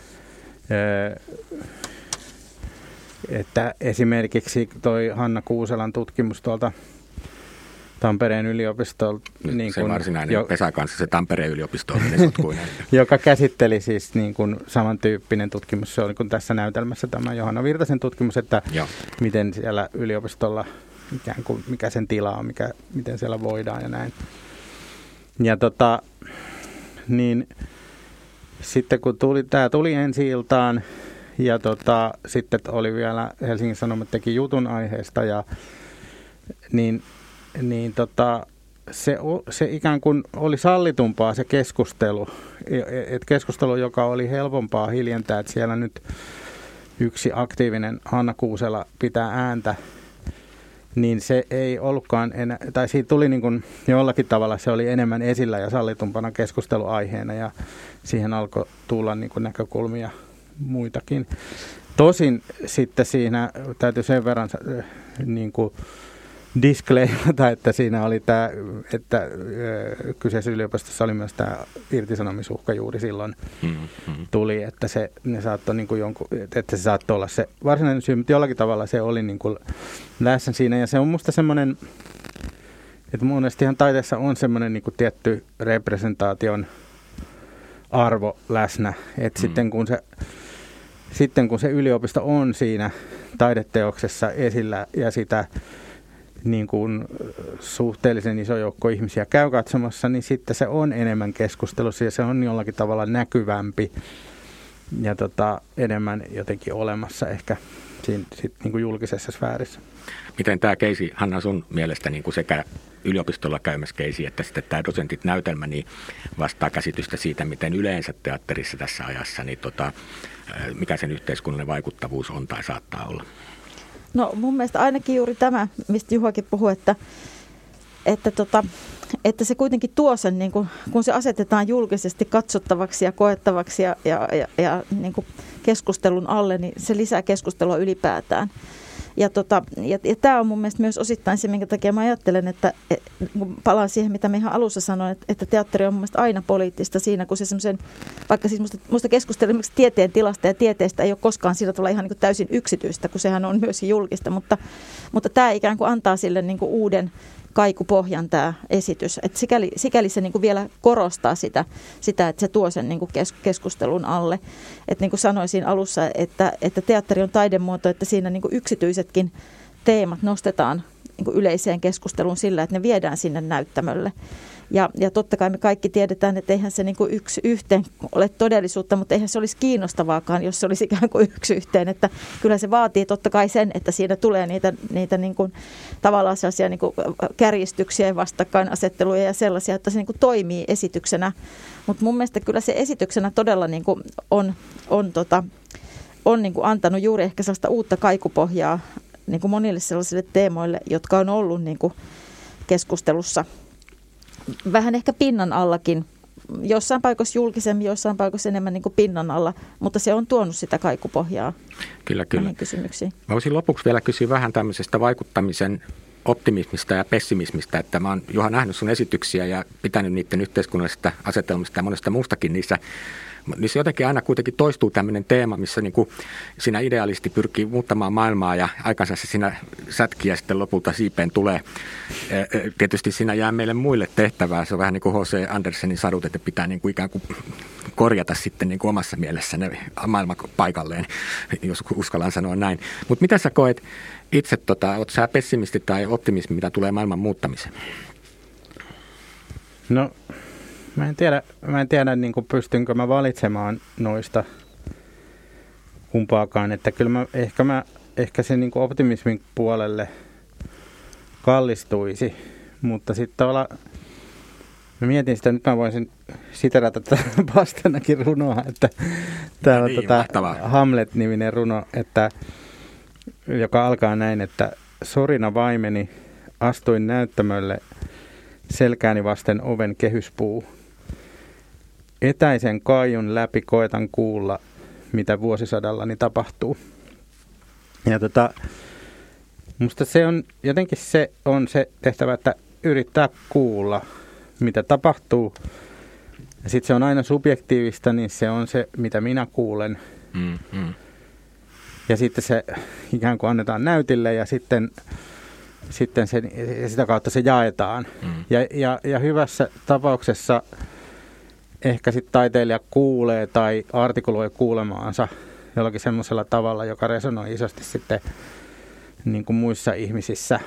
että esimerkiksi toi Hanna Kuuselan tutkimus tuolta Tampereen yliopistolta. Niin se kun, varsinainen jo, pesä kanssa, se Tampereen yliopistollinen sotkuinen. joka käsitteli siis niin kuin samantyyppinen tutkimus. Se oli kuin tässä näytelmässä tämä Johanna Virtasen tutkimus, että Joo. miten siellä yliopistolla, ikään kuin, mikä sen tila on, mikä, miten siellä voidaan ja näin. Ja tota, niin sitten kun tuli, tämä tuli ensi-iltaan ja tota, sitten oli vielä Helsingin Sanomat teki jutun aiheesta ja niin niin tota, se, se ikään kuin oli sallitumpaa se keskustelu, et keskustelu, joka oli helpompaa hiljentää, että siellä nyt yksi aktiivinen Hanna Kuusela pitää ääntä, niin se ei ollutkaan enää, tai siitä tuli niin kuin jollakin tavalla se oli enemmän esillä ja sallitumpana keskusteluaiheena ja siihen alkoi tulla niin kuin näkökulmia muitakin. Tosin sitten siinä täytyy sen verran niin kuin disclaimata, että siinä oli tämä, että kyseessä yliopistossa oli myös tämä irtisanomisuhka juuri silloin mm-hmm. tuli, että se, ne saattoi niin kuin jonkun, että se saattoi olla se varsinainen syy, mutta jollakin tavalla se oli niin kuin läsnä siinä ja se on musta semmoinen, että monestihan taiteessa on semmoinen niin kuin tietty representaation arvo läsnä, että mm. sitten kun se sitten kun se yliopisto on siinä taideteoksessa esillä ja sitä niin kuin suhteellisen iso joukko ihmisiä käy katsomassa, niin sitten se on enemmän keskustelussa ja se on jollakin tavalla näkyvämpi ja tota, enemmän jotenkin olemassa ehkä siinä, sit, niin kuin julkisessa sfäärissä. Miten tämä keisi, Hanna, sun mielestä niin kuin sekä yliopistolla käymässä keisi, että sitten tämä Dosentit-näytelmä niin vastaa käsitystä siitä, miten yleensä teatterissa tässä ajassa, niin tota, mikä sen yhteiskunnallinen vaikuttavuus on tai saattaa olla? No mun mielestä ainakin juuri tämä, mistä Juhakin puhui, että, että, tota, että se kuitenkin tuo sen, niin kun, kun se asetetaan julkisesti katsottavaksi ja koettavaksi ja, ja, ja, ja niin kuin keskustelun alle, niin se lisää keskustelua ylipäätään. Ja, tota, ja, ja tämä on mun mielestä myös osittain se, minkä takia mä ajattelen, että et, kun palaan siihen, mitä mä ihan alussa sanoin, että, että teatteri on mun mielestä aina poliittista siinä, kun se semmoisen, vaikka siis musta, musta keskustelu esimerkiksi tieteen tilasta ja tieteestä ei ole koskaan sillä tavalla ihan niin kuin täysin yksityistä, kun sehän on myös julkista, mutta, mutta tämä ikään kuin antaa sille niin kuin uuden kaikupohjan tämä esitys. Et sikäli, sikäli se niinku vielä korostaa sitä, sitä, että se tuo sen niinku kes, keskustelun alle. Et niin kuin sanoisin alussa, että, että teatteri on taidemuoto, että siinä niinku yksityisetkin teemat nostetaan niinku yleiseen keskusteluun sillä, että ne viedään sinne näyttämölle. Ja, ja totta kai me kaikki tiedetään, että eihän se niin kuin yksi yhteen ole todellisuutta, mutta eihän se olisi kiinnostavaakaan, jos se olisi ikään kuin yksi yhteen. Että kyllä se vaatii totta kai sen, että siinä tulee niitä, niitä niin kuin, tavallaan sellaisia niin kuin kärjistyksiä ja vastakkainasetteluja ja sellaisia, että se niin kuin toimii esityksenä. Mutta mun mielestä kyllä se esityksenä todella niin kuin on, on, tota, on niin kuin antanut juuri ehkä sellaista uutta kaikupohjaa niin kuin monille sellaisille teemoille, jotka on ollut niin kuin keskustelussa vähän ehkä pinnan allakin, jossain paikoissa julkisemmin, jossain paikoissa enemmän niin kuin pinnan alla, mutta se on tuonut sitä kaikupohjaa kyllä, kyllä. näihin kysymyksiin. Mä voisin lopuksi vielä kysyä vähän tämmöisestä vaikuttamisen optimismista ja pessimismistä, että mä oon, Juha, nähnyt sun esityksiä ja pitänyt niiden yhteiskunnallisesta asetelmista ja monesta muustakin niissä Niissä jotenkin aina kuitenkin toistuu tämmöinen teema, missä niin kuin siinä idealisti pyrkii muuttamaan maailmaa ja aikansa se siinä sätkii ja sitten lopulta siipeen tulee. Tietysti siinä jää meille muille tehtävää. Se on vähän niin kuin H C Andersenin sadut, että pitää niin kuin ikään kuin korjata sitten niin kuin omassa mielessä ne maailma paikalleen, jos uskallan sanoa näin. Mutta mitä sä koet itse, tota, oot sä pessimisti tai optimismi, mitä tulee maailman muuttamiseen? No, mä en tiedä, mä en tiedä niin kuin pystynkö mä valitsemaan noista kumpaakaan, että kyllä mä, ehkä, mä, ehkä se niin kuin optimismin puolelle kallistuisi, mutta sitten tavallaan mä mietin sitä, nyt mä voisin siterata tätä Pastanakin runoa, että täällä on niin, tota Hamlet-niminen runo, että, joka alkaa näin, että sorina vaimeni, astuin näyttämölle, selkääni vasten oven kehyspuu. Etäisen kaiun läpi koetan kuulla, mitä vuosisadallani tapahtuu. Ja tota, musta se on, jotenkin se on se tehtävä, että yrittää kuulla, mitä tapahtuu. Ja sitten se on aina subjektiivista, niin se on se, mitä minä kuulen. Mm, mm. Ja sitten se ikään kuin annetaan näytille ja sitten, sitten se, sitä kautta se jaetaan. Mm. Ja, ja, ja hyvässä tapauksessa ehkä sitten taiteilija kuulee tai artikuloi kuulemaansa jollakin semmoisella tavalla, joka resonoi isosti sitten niin kuin muissa ihmisissä.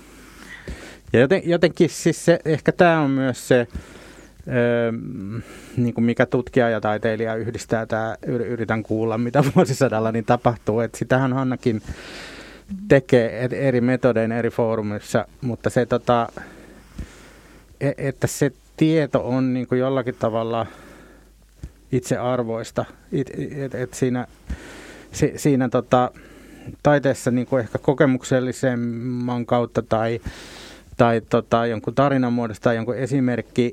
Ja joten, jotenkin siis se, ehkä tämä on myös se, öö, niin kuin mikä tutkija ja taiteilija yhdistää, tämä yritän kuulla, mitä vuosisadalla niin tapahtuu. Et sitähän Hannakin tekee eri metodein eri foorumissa, mutta se, tota, että se tieto on niin kuin jollakin tavalla itsearvoista. Et, et, et siinä si, siinä tota, taiteessa niin kuin ehkä kokemuksellisemman kautta tai tai tota, jonkun tarinan muodosta tai jonkun esimerkki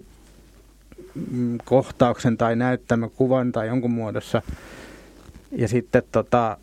kohtauksen tai näyttämä kuvan tai jonkun muodossa. Ja sitten tota,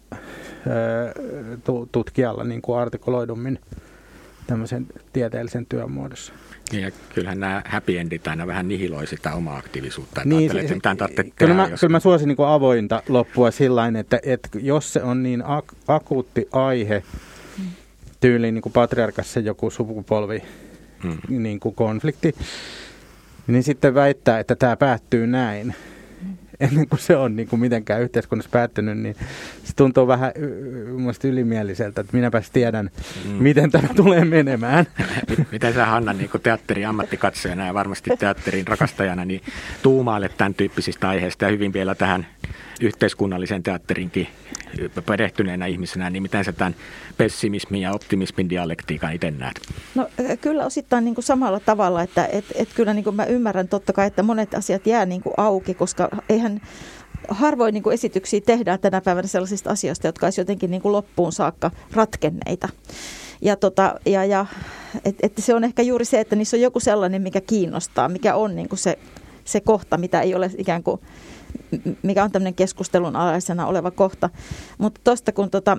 tutkijalla niin kuin artikuloidummin tämmöisen tieteellisen työn muodossa. Ja kyllähän nämä happy endit aina vähän nihiloi sitä omaa aktiivisuutta. Että niin, se, mitään tarvitse kyllä, tehdä, mä, jos... kyllä mä suosin niin kuin avointa loppua sillain, että, että jos se on niin ak- akuutti aihe, tyyliin niin kuin patriarkassa joku sukupolvi hmm. niin kuin konflikti, niin sitten väittää, että tämä päättyy näin. Ennen kuin se on niin kuin mitenkään yhteiskunnassa päättynyt, niin se tuntuu vähän y- ylimieliseltä, että minäpäs tiedän, mm. miten tämä tulee menemään. Miten sä, Hanna, niin kuin teatterin ammattikatsojana ja varmasti teatterin rakastajana, niin tuumailet tämän tyyppisistä aiheista ja hyvin vielä tähän yhteiskunnallisen teatterinkin perehtyneenä ihmisenä, niin miten sä tämän pessimismin ja optimismin dialektiikan itse näet? No kyllä osittain niin kuin samalla tavalla, että et, et kyllä niin kuin mä ymmärrän totta kai, että monet asiat jää niin kuin auki, koska eihän harvoin niin kuin esityksiä tehdään tänä päivänä sellaisista asioista, jotka olisi jotenkin niin kuin loppuun saakka ratkenneita. Ja, tota, ja, ja et, et se on ehkä juuri se, että niissä on joku sellainen, mikä kiinnostaa, mikä on niin kuin se, se kohta, mitä ei ole ikään kuin mikä on tämmöinen keskustelun alaisena oleva kohta. Mutta tuosta kun, tota,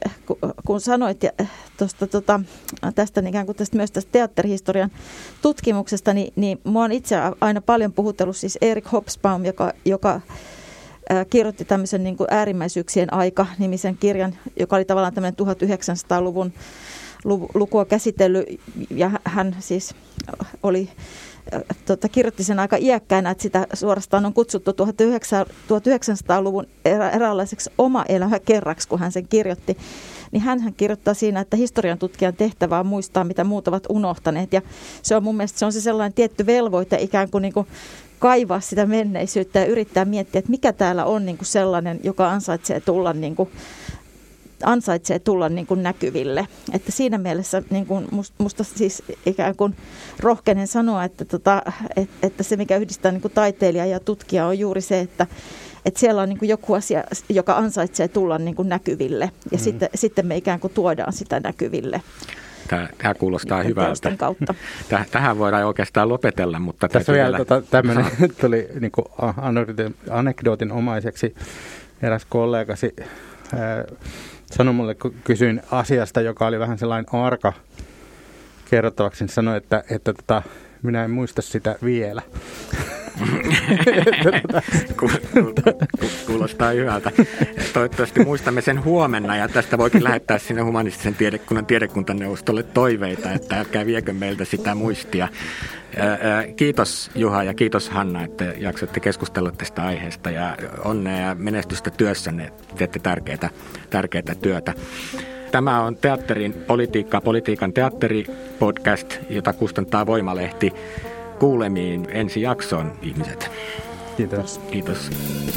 kun sanoit ja tosta, tota, tästä ikään kuin tästä, myös tästä teatterihistorian tutkimuksesta, niin, niin mua on itse aina paljon puhutellut siis Erik Hobsbawm, joka, joka ää, kirjoitti tämmöisen niin kuin äärimmäisyyksien aika-nimisen kirjan, joka oli tavallaan tämmöinen tuhatyhdeksänsataaluvun lukua käsitellyt, ja hän siis oli Tota, kirjoitti sen aika iäkkäänä, että sitä suorastaan on kutsuttu tuhatyhdeksänsataaluvun erä, eräänlaiseksi oma elämä kerraksi, kun hän sen kirjoitti. Niin hän kirjoittaa siinä, että historian tutkijan tehtävä on muistaa, mitä muut ovat unohtaneet. Ja se on mun mielestä se on se sellainen tietty velvoite ikään kuin, niin kuin kaivaa sitä menneisyyttä ja yrittää miettiä, että mikä täällä on niin kuin sellainen, joka ansaitsee tulla niin kuin ansaitsee tulla niin kuin näkyville. Että siinä mielessä niin kuin musta siis ikään kuin rohkeinen sanoa, että, tota, et, että se mikä yhdistää niin kuin taiteilija ja tutkija on juuri se, että, että siellä on niin kuin joku asia, joka ansaitsee tulla niin kuin näkyville ja mm-hmm. sitten, sitten me ikään kuin tuodaan sitä näkyville. Tämä kuulostaa hyvältä. Kautta. Tähän voidaan oikeastaan lopetella, mutta... Tässä vielä tota, tämmöinen tuli niin kuin anekdootin omaiseksi eräs kollegasi ää, sanoi mulle, kun kysyin asiasta, joka oli vähän sellainen arka kerrottavaksi, niin sanoi, että, että tota, minä en muista sitä vielä. Kuulostaa hyvältä. Toivottavasti muistamme sen huomenna ja tästä voikin lähettää sinne humanistisen tiedekunnan tiedekuntaneuvostolle toiveita, että älkää viekö meiltä sitä muistia. Kiitos Juha ja kiitos Hanna, että jaksoitte keskustella tästä aiheesta ja onnea ja menestystä työssänne. Teette tärkeää, tärkeää työtä. Tämä on Teatterin politiikka, politiikan teatteripodcast, jota kustantaa Voimalehti. Kuulemiin ensi jaksoon, ihmiset. Kiitos. Kiitos.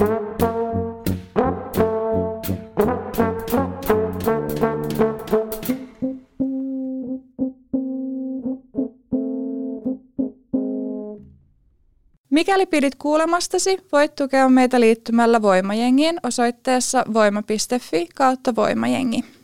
Mikäli pidit kuulemastasi, voit tukea meitä liittymällä Voimajengiin osoitteessa voima piste fi kautta voimajengi.